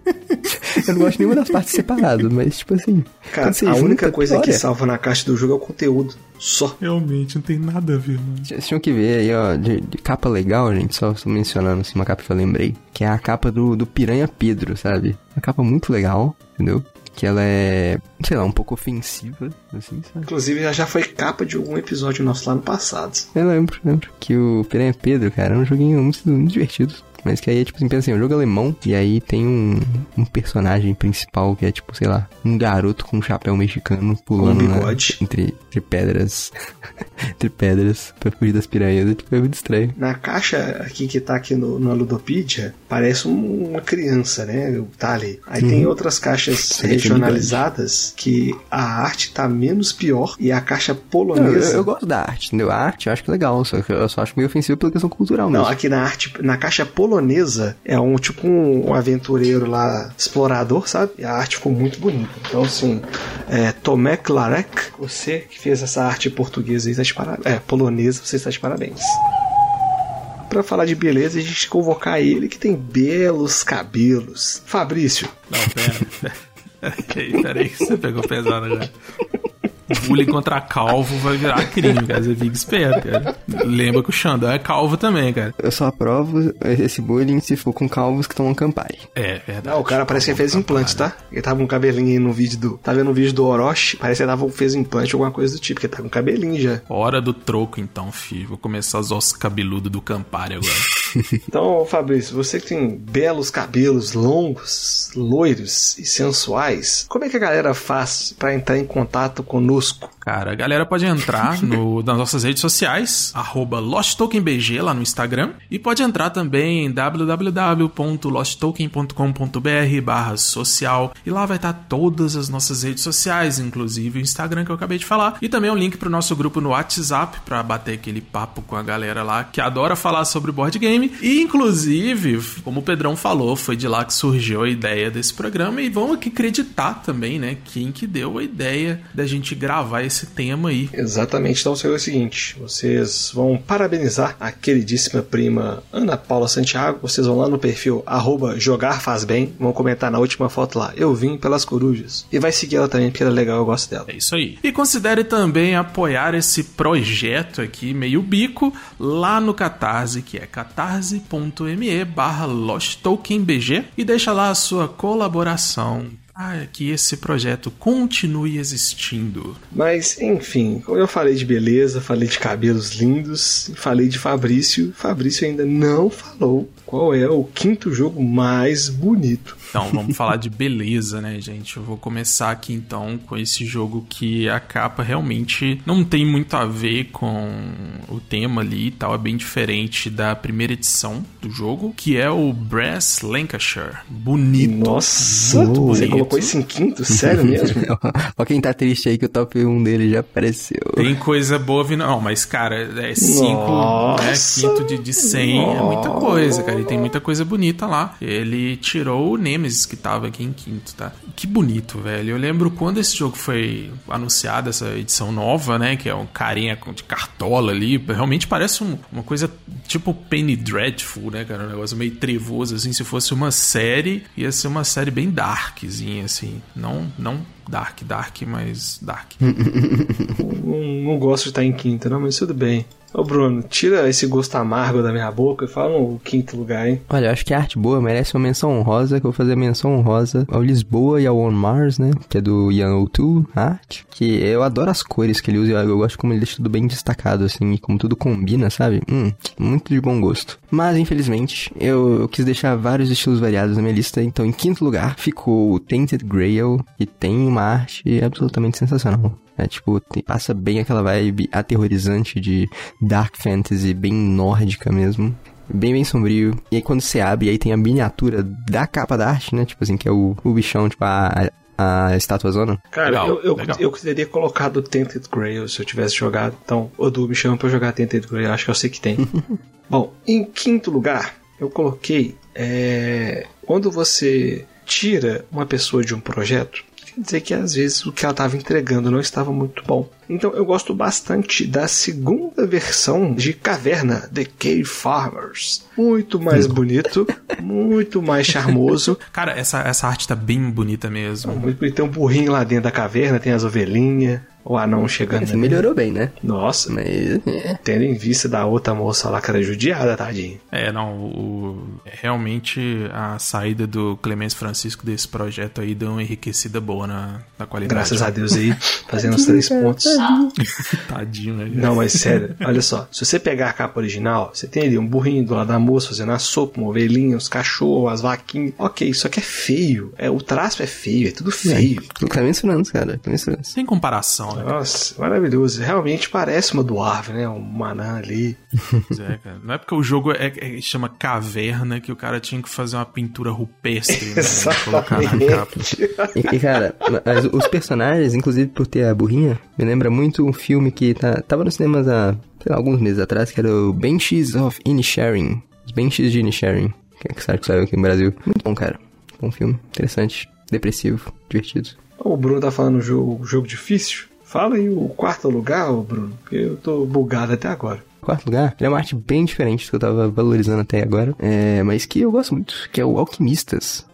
Eu não gosto de nenhuma das partes separadas, mas tipo assim... Cara, a junta, única coisa olha, que salva na caixa do jogo é o conteúdo. Só. Realmente, não tem nada a ver, mano. Vocês tinham que ver aí, ó, de, de capa legal, gente, só estou mencionando assim, uma capa que eu lembrei, que é a capa do, do Piranha Pedro, sabe? Uma capa muito legal, entendeu? Que ela é, sei lá, um pouco ofensiva, assim, sabe? Inclusive, já, já foi capa de um episódio nosso lá no passado. Eu lembro, lembro. Que o Piranha Pedro, cara, é um joguinho muito, muito divertido. Mas que aí é tipo assim, pensa assim, é um jogo alemão, e aí tem um, um personagem principal que é tipo, sei lá, um garoto com um chapéu mexicano pulando um bigode. Na, entre, entre pedras. entre pedras, pra fugir das piranhas. É tipo, é muito estranho. Na caixa aqui que tá aqui no, no Ludopedia, parece um, uma criança, né? Tá ali. Aí uhum. tem outras caixas regionalizadas que a arte tá menos pior, e a caixa polonesa... Não, eu, eu gosto da arte, entendeu? A arte eu acho que é legal, só que eu só acho meio ofensivo pela questão cultural mesmo. Não, aqui na arte, na caixa polonesa é um tipo um, um aventureiro lá, explorador, sabe? E a arte ficou muito bonita. Então, assim, é, Tomé Klarek, você que fez essa arte portuguesa, está de parabéns. É, polonesa, você está de parabéns. Pra falar de beleza, a gente convocar ele, que tem belos cabelos. Fabrício. Não, pera, pera. Peraí, peraí, que você pegou pesado já. bullying contra calvo vai virar crime, cara. Você fica esperto, cara. Lembra que o Xandão é calvo também, cara. Eu só aprovo esse bullying se for com calvos que tomam Campari. É, verdade. Não, o cara parece que ele fez implante, tá? Ele tava com um cabelinho aí no vídeo do... Tá vendo o vídeo do Orochi? Parece que ele tava, fez implante ou alguma coisa do tipo, porque tá com cabelinho já. Hora do troco, então, filho. Vou começar os ossos cabeludos do Campari agora. Então, Fabrício, você que tem belos cabelos longos, loiros e sensuais, como é que a galera faz pra entrar em contato conosco? Cara, a galera pode entrar no, nas nossas redes sociais, arroba LostTokenBG lá no Instagram, e pode entrar também em w w w ponto lost token ponto com ponto b r barra social, e lá vai estar todas as nossas redes sociais, inclusive o Instagram que eu acabei de falar, e também um link pro nosso grupo no WhatsApp, pra bater aquele papo com a galera lá, que adora falar sobre board game, e inclusive, como o Pedrão falou, foi de lá que surgiu a ideia desse programa, e vamos aqui acreditar também, né, quem que deu a ideia da gente gravar esse tema aí. Exatamente, então é o seguinte, vocês vão parabenizar a queridíssima prima Ana Paula Santiago, vocês vão lá no perfil arroba jogar faz bem, vão comentar na última foto lá, eu vim pelas corujas, e vai seguir ela também porque ela é legal, eu gosto dela. É isso aí. E considere também apoiar esse projeto aqui, meio bico, lá no Catarse, que é catarse.me barra LostTokenBG, e deixa lá a sua colaboração para que esse projeto continue existindo. Mas, enfim, como eu falei de beleza, falei de cabelos lindos, falei de Fabrício, Fabrício ainda não falou qual é o quinto jogo mais bonito. Então, vamos falar de beleza, né, gente? Eu vou começar aqui, então, com esse jogo que a capa realmente não tem muito a ver com o tema ali e tal. É bem diferente da primeira edição do jogo, que é o Brass Lancashire. Bonito. Nossa, muito você bonito. colocou isso em quinto? Sério mesmo? Ó quem tá triste aí que o top um dele já apareceu. Tem coisa boa vindo. Não, mas, cara, é cinco, né? Quinto de, de cem Nossa. É muita coisa, cara. E tem muita coisa bonita lá. Ele tirou o Nemesis, que tava aqui em quinto, tá? Que bonito, velho. Eu lembro quando esse jogo foi anunciado, essa edição nova, né? Que é um carinha de cartola ali. Realmente parece um, uma coisa tipo Penny Dreadful, né, cara? Um negócio meio trevoso, assim. Se fosse uma série, ia ser uma série bem darkzinha, assim. Não, não dark, dark, mas dark. não, não gosto de estar em quinto, não, mas tudo bem. Ô Bruno, tira esse gosto amargo da minha boca e fala o quinto lugar, hein? Olha, eu acho que a arte boa merece uma menção honrosa, que eu vou fazer menção honrosa ao Lisboa e ao On Mars, né? Que é do Ian O'Toole, a arte. Que eu adoro as cores que ele usa, eu gosto como ele deixa tudo bem destacado, assim, e como tudo combina, sabe? Hum, muito de bom gosto. Mas, infelizmente, eu, eu quis deixar vários estilos variados na minha lista, então em quinto lugar ficou o Tainted Grail, que tem uma arte absolutamente sensacional. É, tipo, tem, passa bem aquela vibe aterrorizante de Dark Fantasy, bem nórdica mesmo. Bem, bem sombrio. E aí quando você abre, aí tem a miniatura da capa da arte, né? Tipo assim, que é o, o bichão, tipo a, a estátua zona. Cara, legal, eu, eu, legal. eu teria colocado o Tainted Grail se eu tivesse jogado. Então, o Du me chama pra eu jogar Tainted Grail, acho que eu sei que tem. Bom, em quinto lugar, eu coloquei... É, quando você tira uma pessoa de um projeto, quer dizer que às vezes o que ela estava entregando não estava muito bom. Então eu gosto bastante da segunda versão de Caverna, The Cave Farmers. Muito mais bonito, muito mais charmoso. Cara, essa, essa arte tá bem bonita mesmo. Muito bonito. Tem um burrinho lá dentro da caverna, tem as ovelhinhas. O anão chegando. Essa melhorou bem, né? Nossa. Mas... tendo em vista da outra moça lá que era judiada, tadinho. É, não, o, realmente a saída do Clemence Francisco desse projeto aí deu uma enriquecida boa na, na qualidade. Graças a Deus aí, fazendo os três pontos. Tadinho, né? Não, mas sério, olha só. Se você pegar a capa original, você tem ali um burrinho do lado da moça fazendo a sopa, uma ovelhinha, os cachorros, as vaquinhas. Ok, isso aqui é feio. É, o traço é feio, é tudo feio. É, o Clemence Francisco, cara. Clemence Francisco. Sem comparação. Nossa, maravilhoso. Realmente parece uma dwarf, né? Um manã ali. Pois é, cara. Não é porque o jogo é, é, chama Caverna que o cara tinha que fazer uma pintura rupestre, né? Colocar na capa. E, e cara, mas os personagens, inclusive por ter a burrinha, me lembra muito um filme que tá, tava nos cinemas há, sei lá, alguns meses atrás, que era o Banshees of Inisherin. Os Banshees de Inisherin. Que é que sabe que saiu aqui no Brasil. Muito bom, cara. Bom filme. Interessante. Depressivo. Divertido. O Bruno tá falando jogo, jogo difícil. Fala aí o quarto lugar, Bruno, porque eu tô bugado até agora. Quarto lugar, ele é uma arte bem diferente do que eu tava valorizando até agora, é, mas que eu gosto muito, que é o Alquimistas.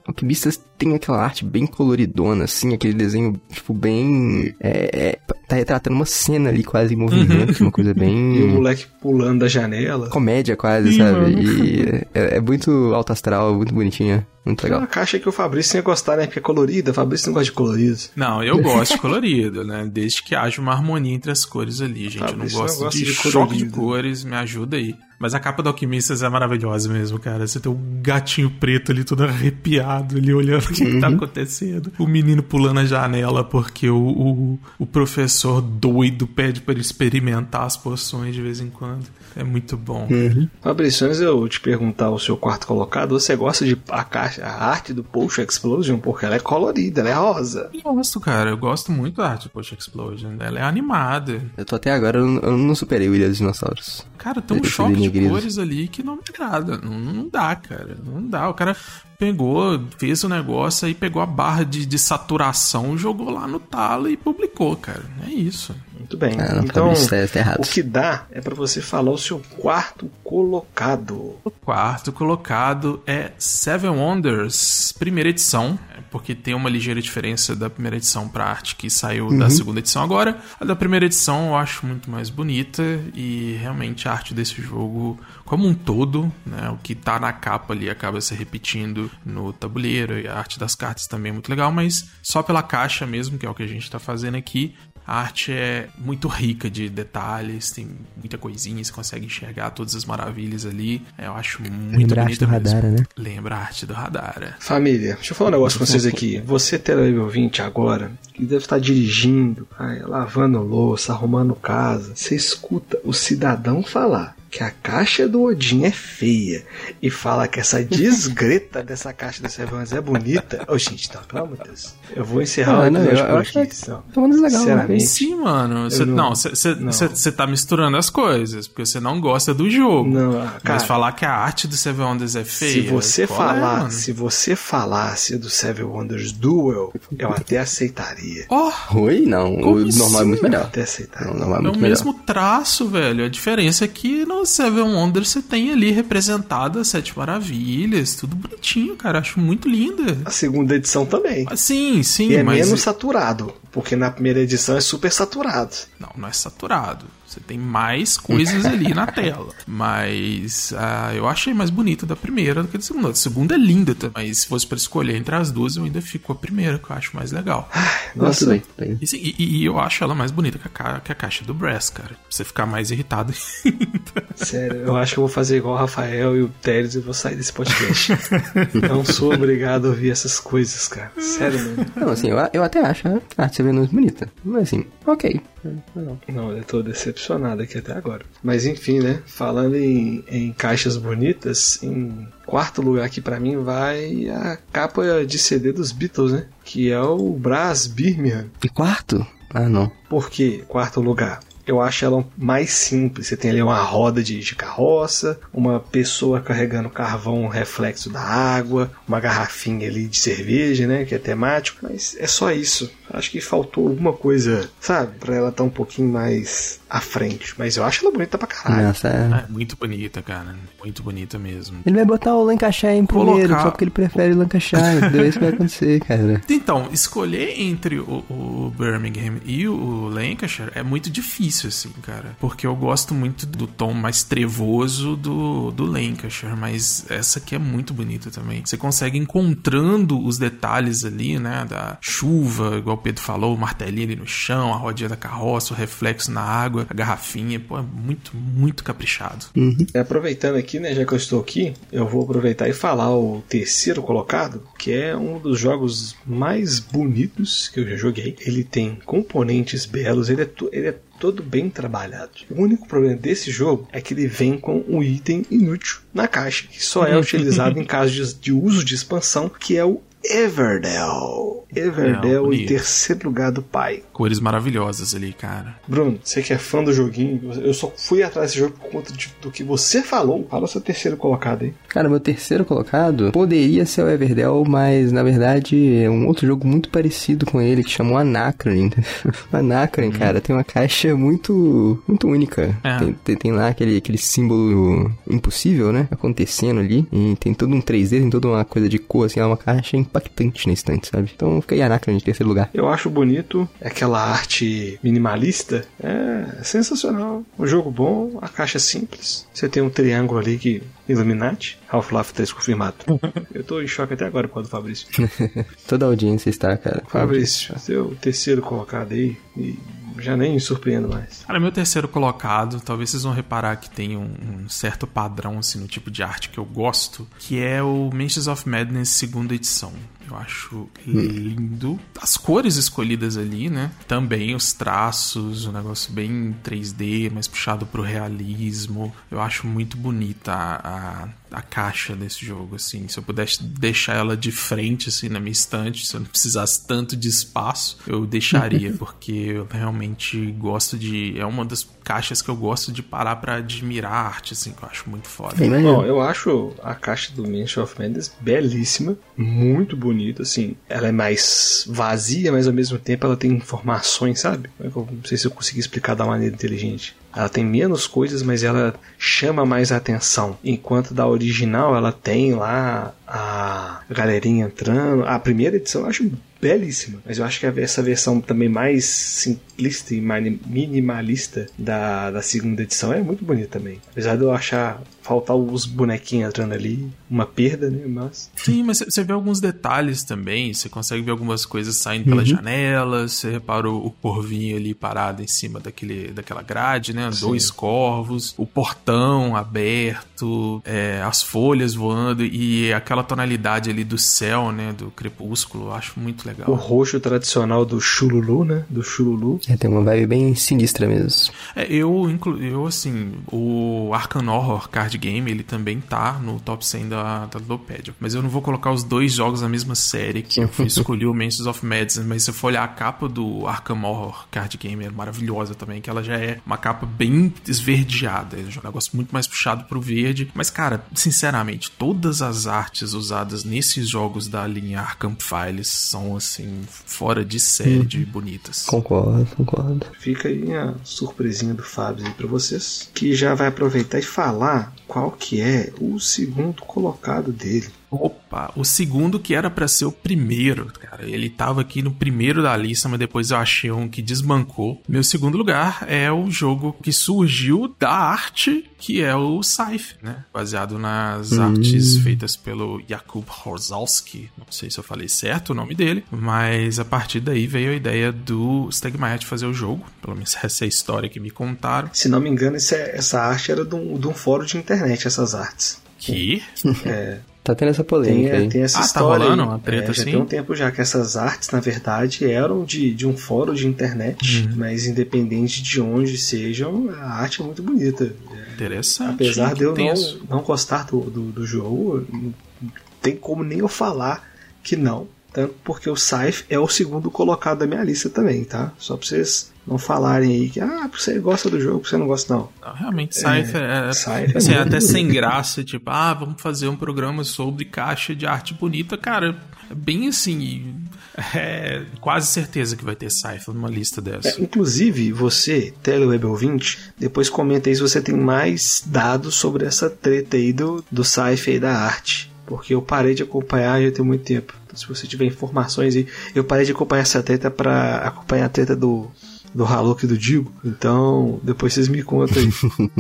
Alquimistas tem aquela arte bem coloridona, assim, aquele desenho, tipo, bem... É, é, tá retratando uma cena ali quase em movimento, uma coisa bem... E o moleque pulando da janela. Comédia quase, Sim, sabe? Mano. E é, é muito alto astral, muito bonitinha. Muito legal. É uma caixa que o Fabrício ia gostar, né? Porque é colorida. O Fabrício não gosta de colorido. Não, eu gosto de colorido, né? Desde que haja uma harmonia entre as cores ali, gente. Fabrício eu não gosto, não gosta de, de choque de cores. Me ajuda aí. Mas a capa do Alquimistas é maravilhosa mesmo, cara. Você tem um gatinho preto ali, todo arrepiado, ali olhando o que, uhum. que tá acontecendo. O menino pulando a janela porque o, o, o professor doido pede para ele experimentar as poções de vez em quando. É muito bom. Uhum. Fabrício, antes eu te perguntar o seu quarto colocado, você gosta de a, caixa, a arte do Potion Explosion? Porque ela é colorida, ela é rosa. Eu gosto, cara. Eu gosto muito da arte do Potion Explosion. Ela é animada. Eu tô até agora, eu não, eu não superei o Ilha dos Dinossauros. Cara, tem um choque de cores ali que não me agrada. Não, não dá, cara. Não dá. O cara pegou, fez o negócio aí, pegou a barra de, de saturação, jogou lá no talo e publicou, cara. É isso. Muito bem. Ah, não, então, tá o que dá é pra você falar o seu quarto colocado. O quarto colocado é Seven Wonders, primeira edição, porque tem uma ligeira diferença da primeira edição pra arte que saiu uhum. da segunda edição agora. A da primeira edição eu acho muito mais bonita e realmente a arte desse jogo como um todo, né, o que tá na capa ali acaba se repetindo no tabuleiro e a arte das cartas também é muito legal, mas só pela caixa mesmo, que é o que a gente tá fazendo aqui. A arte é muito rica de detalhes, tem muita coisinha, você consegue enxergar todas as maravilhas ali. Eu acho muito Lembra a arte do Radara, né? Lembra a arte do Radara. Família, deixa eu falar um negócio com vocês aqui. Você, televisor ouvinte agora, que deve estar dirigindo, ai, lavando louça, arrumando casa, você escuta o cidadão falar que a caixa do Odin é feia e fala que essa desgreta dessa caixa do Seven Wonders é bonita. Ô, gente, não, pelo amor de Deus. Eu vou encerrar não, o episódio não, eu, por eu aqui. Tá muito legal. Sinceramente. Sim, mano. Cê, não, você tá misturando as coisas, porque você não gosta do jogo. Não, cara, mas falar que a arte do Seven Wonders é feia... Se você, falar, é, se você falasse do Seven Wonders Duel, eu até aceitaria. Oh, Oi? Não, o assim? normal é muito melhor. Eu até aceitaria. Não, normal é, é muito o melhor. mesmo traço, velho. A diferença é que no Seven Wonders você tem ali representada as Sete Maravilhas, tudo bonitinho, cara. Acho muito linda. A segunda edição também. Sim, sim. E é mas... menos saturado, porque na primeira edição é super saturado. Não, não é saturado. Você tem mais coisas ali na tela. Mas uh, eu achei mais bonita da primeira do que da segunda. A segunda é linda também. Mas se fosse pra escolher entre as duas, eu ainda fico com a primeira, que eu acho mais legal. Nossa, bem, bem. E, e, e eu acho ela mais bonita que a, que a caixa do Brass, cara. Pra você ficar mais irritado. Sério, eu acho que eu vou fazer igual o Rafael e o Teres e vou sair desse podcast. Não sou obrigado a ouvir essas coisas, cara. Sério mesmo. Não, assim, eu, eu até acho a arte Seven Wonders bonita. Mas assim, ok. Não, não, eu tô decepcionado aqui até agora. Mas enfim, né? Falando em, em caixas bonitas, em quarto lugar aqui pra mim vai a capa de C D dos Beatles, né? Que é o Brass Birmingham. E quarto? Ah, não. Por que quarto lugar? Eu acho ela mais simples. Você tem ali uma roda de, de carroça, uma pessoa carregando carvão reflexo da água, uma garrafinha ali de cerveja, né, que é temático, mas é só isso. Acho que faltou alguma coisa, sabe, pra ela estar um pouquinho mais à frente. Mas eu acho ela bonita pra caralho. Nossa, é... é muito bonita, cara. Muito bonita mesmo. Ele vai botar o Lancashire em primeiro, Colocar... só porque ele prefere o Lancashire. Entendeu? Isso vai acontecer, cara. Então, escolher entre o, o Birmingham e o Lancashire é muito difícil, assim, cara. Porque eu gosto muito do tom mais trevoso do, do Lancashire, mas essa aqui é muito bonita também. Você consegue encontrando os detalhes ali, né, da chuva, igual o Pedro falou, o martelinho ali no chão, a rodinha da carroça, o reflexo na água, a garrafinha, pô, é muito, muito caprichado. Uhum. Aproveitando aqui, né, já que eu estou aqui, eu vou aproveitar e falar o terceiro colocado, que é um dos jogos mais bonitos que eu já joguei. Ele tem componentes belos, ele é, ele é todo bem trabalhado. O único problema desse jogo é que ele vem com um item inútil na caixa, que só é utilizado em caso de, de uso de expansão, que é o Everdell. Everdell é, em terceiro lugar do pai. Cores maravilhosas ali, cara. Bruno, você que é fã do joguinho, eu só fui atrás desse jogo por conta de, do que você falou. Fala o seu terceiro colocado aí. Cara, meu terceiro colocado poderia ser o Everdell, mas na verdade é um outro jogo muito parecido com ele, que chamou Anacron. O Anacron, hum. cara, tem uma caixa muito muito única. É. Tem, tem, tem lá aquele, aquele símbolo impossível, né? Acontecendo ali. E tem todo um três D, tem toda uma coisa de cor, assim, é uma caixa impactante na estante, sabe? Então fica aí Anacron em terceiro lugar. Eu acho bonito aquela arte minimalista. É sensacional. Um jogo bom, a caixa é simples. Você tem um triângulo ali que... Illuminati, Half-Life três confirmado. Eu tô em choque até agora por causa do Fabrício. Toda a audiência está, cara. Fabrício, seu terceiro colocado aí, e já nem me surpreendo mais. Cara, meu terceiro colocado, talvez vocês vão reparar que tem um, um certo padrão, assim, no tipo de arte que eu gosto, que é o Mansions of Madness segunda edição. Eu acho lindo. As cores escolhidas ali, né? Também os traços, um negócio bem três D, mais puxado pro realismo. Eu acho muito bonita a, a, a caixa desse jogo, assim. Se eu pudesse deixar ela de frente, assim, na minha estante, se eu não precisasse tanto de espaço, eu deixaria, porque eu realmente gosto de... É uma das caixas que eu gosto de parar pra admirar a arte, assim, que eu acho muito foda. Bom, eu acho a caixa do Mansion of Madness belíssima, muito bonita, assim. Ela é mais vazia, mas ao mesmo tempo ela tem informações, sabe? Eu não sei se eu consegui explicar da maneira inteligente. Ela tem menos coisas, mas ela chama mais a atenção. Enquanto da original ela tem lá a galerinha entrando. A primeira edição eu acho belíssima, mas eu acho que essa versão também mais simplista e minimalista da, da segunda edição é muito bonita também. Apesar de eu achar faltar os bonequinhos entrando ali, uma perda, né? Mas... Sim, mas você vê alguns detalhes também, você consegue ver algumas coisas saindo pelas uhum. janelas, você reparou o corvinho ali parado em cima daquele, daquela grade, né? Sim. Dois corvos, o portão aberto, é, as folhas voando e aquela tonalidade ali do céu, né? Do crepúsculo, eu acho muito legal. O roxo tradicional do Chululu, né? Do Chululu. É, tem uma vibe bem sinistra mesmo. É, eu, inclu... eu assim, o Arkham Horror Card Game, ele também tá no top cem da, da Ludopédia. Mas eu não vou colocar os dois jogos na mesma série, que eu fui escolher o Mansions of Madness, mas se eu for olhar a capa do Arkham Horror Card Game, é maravilhosa também, que ela já é uma capa bem esverdeada, é um negócio muito mais puxado pro verde. Mas, cara, sinceramente, todas as artes usadas nesses jogos da linha Arkham Files são, assim, fora de série hum. de bonitas. Concordo, concordo. Fica aí a surpresinha do Fábio aí pra vocês, que já vai aproveitar e falar qual que é o segundo colocado dele. Opa, o segundo que era pra ser o primeiro, cara. Ele tava aqui no primeiro da lista, mas depois eu achei um que desbancou. Meu segundo lugar é o jogo que surgiu da arte, que é o Scythe, né? Baseado nas hum. artes feitas pelo Jakub Horzalski. Não sei se eu falei certo o nome dele, mas a partir daí veio a ideia do Stegmaier fazer o jogo. Pelo menos essa é a história que me contaram. Se não me engano, essa, essa arte era de um, de um fórum de internet, essas artes. Que? É... Tá tendo essa polêmica tem, aí. Tem essa ah, história. Tá rolando uma treta, é, já assim? tem um tempo já que essas artes, na verdade, eram de, de um fórum de internet, uhum. mas independente de onde sejam, a arte é muito bonita. Interessante. Apesar de eu não, não gostar do, do, do jogo, não tem como nem eu falar que não. Tanto porque o Scythe é o segundo colocado da minha lista também, tá? Só pra vocês não falarem aí que, ah, você gosta do jogo, você não gosta, não. Não, realmente, Scythe é, é, Scythe assim, é até sem graça, tipo, ah, vamos fazer um programa sobre caixa de arte bonita. Cara, é bem assim, é quase certeza que vai ter Scythe numa lista dessa. É, inclusive, você, Teleweb ouvinte, depois comenta aí se você tem mais dados sobre essa treta aí do, do Scythe aí da arte. Porque eu parei de acompanhar já tem muito tempo. Então, se você tiver informações aí, eu parei de acompanhar essa treta pra acompanhar a treta do, do Haluk e do Digo. Então, depois vocês me contam aí.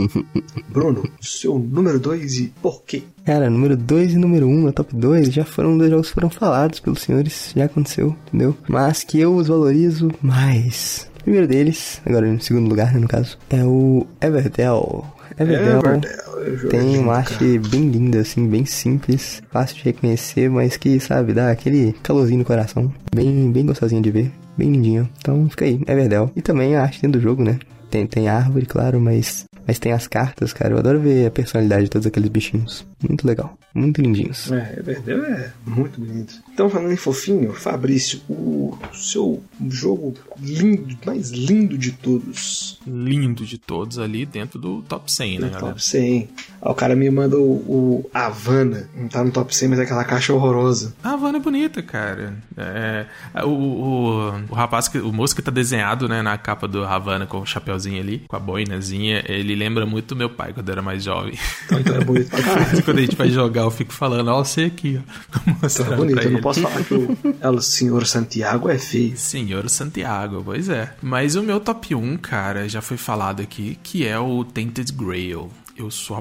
Bruno, seu número dois e por quê? Cara, número dois e número um, um, na top dois, já foram dois jogos que foram falados pelos senhores, já aconteceu, entendeu? Mas que eu os valorizo mais. O primeiro deles, agora no segundo lugar, né, no caso, é o Everdell. Everdell, Everdell tem uma arte bem linda, assim, bem simples, fácil de reconhecer, mas que, sabe, dá aquele calorzinho no coração. Bem, bem gostosinho de ver, bem lindinho. Então fica aí, Everdell. E também a arte dentro do jogo, né? Tem, tem árvore, claro, mas Mas tem as cartas, cara, eu adoro ver a personalidade de todos aqueles bichinhos. Muito legal, muito lindinhos. É, é verdade, é muito bonito. Então, falando em fofinho, Fabrício, o seu jogo lindo, mais lindo de todos. Lindo de todos ali dentro do top cem, né, do galera? top cem. Ó, o cara me manda o, o Havana, não tá no top cem, mas é aquela caixa horrorosa. A Havana é bonita, cara. É, o, o, o rapaz, que, o moço que tá desenhado, né, na capa do Havana com o chapeuzinho ali, com a boinazinha, ele lembra muito do meu pai quando eu era mais jovem. Então, então é bonito pra caralho. Quando a gente vai jogar, eu fico falando, ó, você aqui, ó. Então é bonito, eu não posso falar que o, o senhor Santiago é feio. Senhor Santiago, pois é. Mas o meu top um, cara, já foi falado aqui, que é o Tainted Grail. Eu sou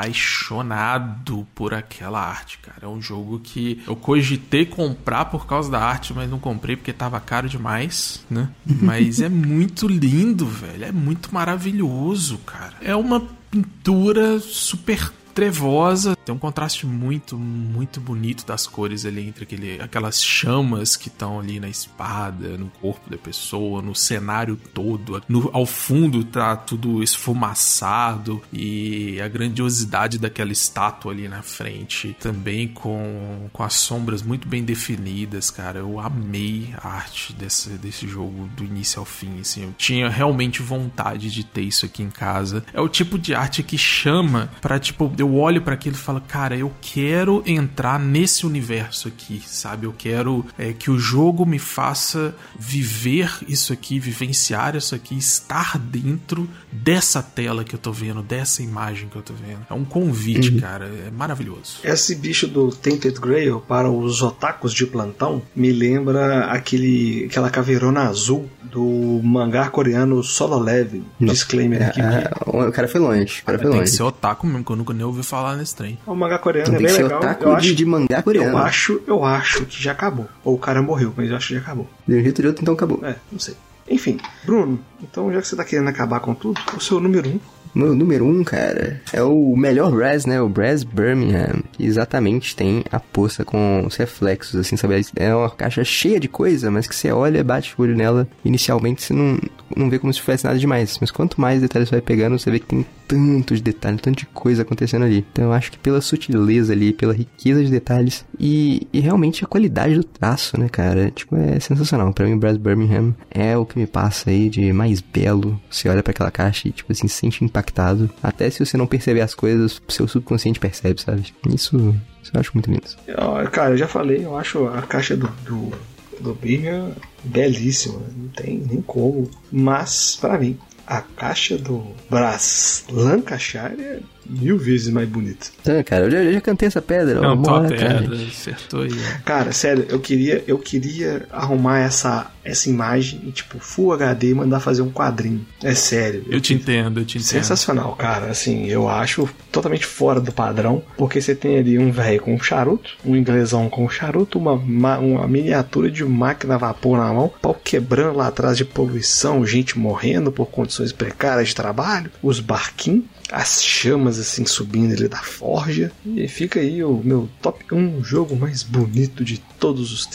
apaixonado por aquela arte, cara. É um jogo que eu cogitei comprar por causa da arte, mas não comprei porque tava caro demais, né? Mas é muito lindo, velho. É muito maravilhoso, cara. É uma pintura super trevosa, tem um contraste muito, muito bonito das cores ali entre aquele, aquelas chamas que estão ali na espada, no corpo da pessoa, no cenário todo, no, ao fundo tá tudo esfumaçado e a grandiosidade daquela estátua ali na frente, também com, com as sombras muito bem definidas, cara. Eu amei a arte desse, desse jogo do início ao fim, assim, eu tinha realmente vontade de ter isso aqui em casa. É o tipo de arte que chama pra, tipo, eu olho pra aquilo e falo, cara, eu quero entrar nesse universo aqui, sabe? Eu quero é, que o jogo me faça viver isso aqui, vivenciar isso aqui, estar dentro dessa tela que eu tô vendo, dessa imagem que eu tô vendo. É um convite, uhum. cara, é maravilhoso. Esse bicho do Tainted Grail, para os otakus de plantão, me lembra aquele, aquela caveirona azul do mangá coreano Solo Leveling. Disclaimer é, aqui. É, o cara foi longe. O cara foi tem longe. que ser otaku mesmo, que eu nunca nem ouvi falar nesse trem. O mangá coreano então é bem tem que legal. ser otaku eu de, acho, de mangá coreano. Eu acho, eu acho que já acabou. Ou o cara morreu, mas eu acho que já acabou. De um jeito ou de outro, então acabou. É, não sei. Enfim, Bruno, então já que você tá querendo acabar com tudo, o seu número um. Meu número um, cara, é o melhor Brass, né? O Brass Birmingham. Que exatamente tem a poça com os reflexos, assim, sabe? É uma caixa cheia de coisa, mas que você olha, bate o olho nela. Inicialmente você não, não vê como se tivesse nada demais. Mas quanto mais detalhes você vai pegando, você vê que tem tanto de detalhe, tanto de coisa acontecendo ali. Então eu acho que pela sutileza ali, pela riqueza de detalhes e, e realmente a qualidade do traço, né, cara? Tipo, é sensacional. Pra mim, o Brass Birmingham é o que me passa aí de mais belo. Você olha pra aquela caixa e, tipo assim, se sente impactado. Até se você não perceber as coisas, seu subconsciente percebe, sabe? Isso, isso eu acho muito lindo. Eu, cara, eu já falei, eu acho a caixa do, do, do Birmingham belíssima. Não tem nem como. Mas, pra mim, a caixa do Brass Lancashire é mil vezes mais bonita. Então, cara, eu já, eu já cantei essa pedra. Cantou a pedra, acertou aí. Cara, sério, eu queria, eu queria arrumar essa, essa imagem e, tipo, Full H D e mandar fazer um quadrinho. É sério. Eu, eu te entendo, eu te entendo. Sensacional, cara. Assim, eu acho totalmente fora do padrão, porque você tem ali um velho com um charuto, um inglesão com um charuto, uma, uma, uma miniatura de máquina a vapor na mão, pau quebrando lá atrás de poluição, gente morrendo por condições precárias de trabalho, os barquinhos, as chamas assim subindo ali da forja. E fica aí o meu top um jogo mais bonito de todos os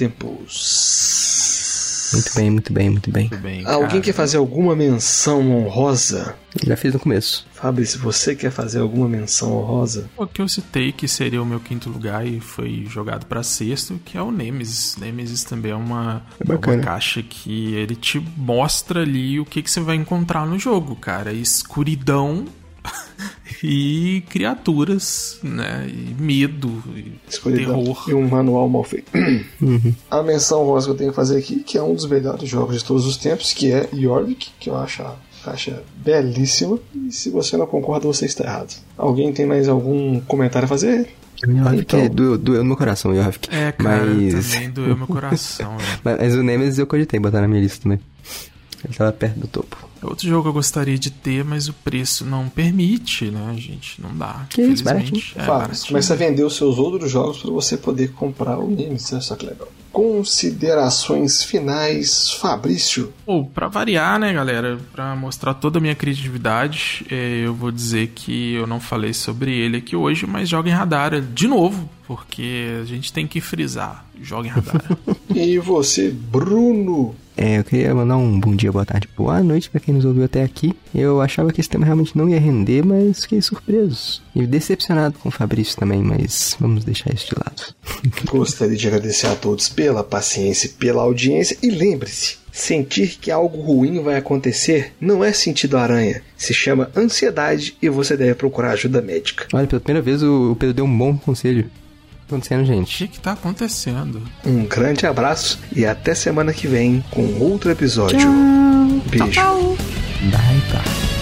tempos. Muito bem, muito bem, muito bem. Muito bem, alguém quer fazer alguma menção honrosa? Já fiz no começo. Fabrício, você quer fazer alguma menção honrosa? O que eu citei que seria o meu quinto lugar e foi jogado pra sexto, que é o Nemesis. Nemesis também é uma, é uma caixa que ele te mostra ali o que, que você vai encontrar no jogo, cara. Escuridão e criaturas, né? E medo, e Escuridão terror. E um manual mal feito. Uhum. A menção rosa que eu tenho que fazer aqui, que é um dos melhores jogos de todos os tempos, que é Jorvik, que eu acho a caixa belíssima. E se você não concorda, você está errado. Alguém tem mais algum comentário a fazer? Jorvik então... é, doeu, doeu no meu coração, Jorvik. É, cara, mas... também doeu meu coração. Né? mas, mas o Nemesis eu cogitei botar na minha lista também. Ele tava perto do topo. Outro jogo que eu gostaria de ter, mas o preço não permite, né, gente? Não dá. Que isso, baratinho. É, Fábio, começa a vender os seus outros jogos para você poder comprar o Nemesis, né? Só que legal. Considerações finais, Fabrício. Pô, pra variar, né, galera? Pra mostrar toda a minha criatividade, é, eu vou dizer que eu não falei sobre ele aqui hoje, mas joga em Radara de novo, porque a gente tem que frisar. Joga em Radara. E você, Bruno? É, eu queria mandar um bom dia, boa tarde, boa noite pra quem nos ouviu até aqui. Eu achava que esse tema realmente não ia render, mas fiquei surpreso. E decepcionado com o Fabrício também, mas vamos deixar isso de lado. Gostaria de agradecer a todos pela paciência e pela audiência. E lembre-se, sentir que algo ruim vai acontecer não é sentido aranha. Se chama ansiedade e você deve procurar ajuda médica. Olha, pela primeira vez o Pedro deu um bom conselho. O que tá acontecendo, gente? O que que tá acontecendo? Um grande abraço e até semana que vem com outro episódio. Tchau. Beijo. Tchau, tchau. Bye, bye.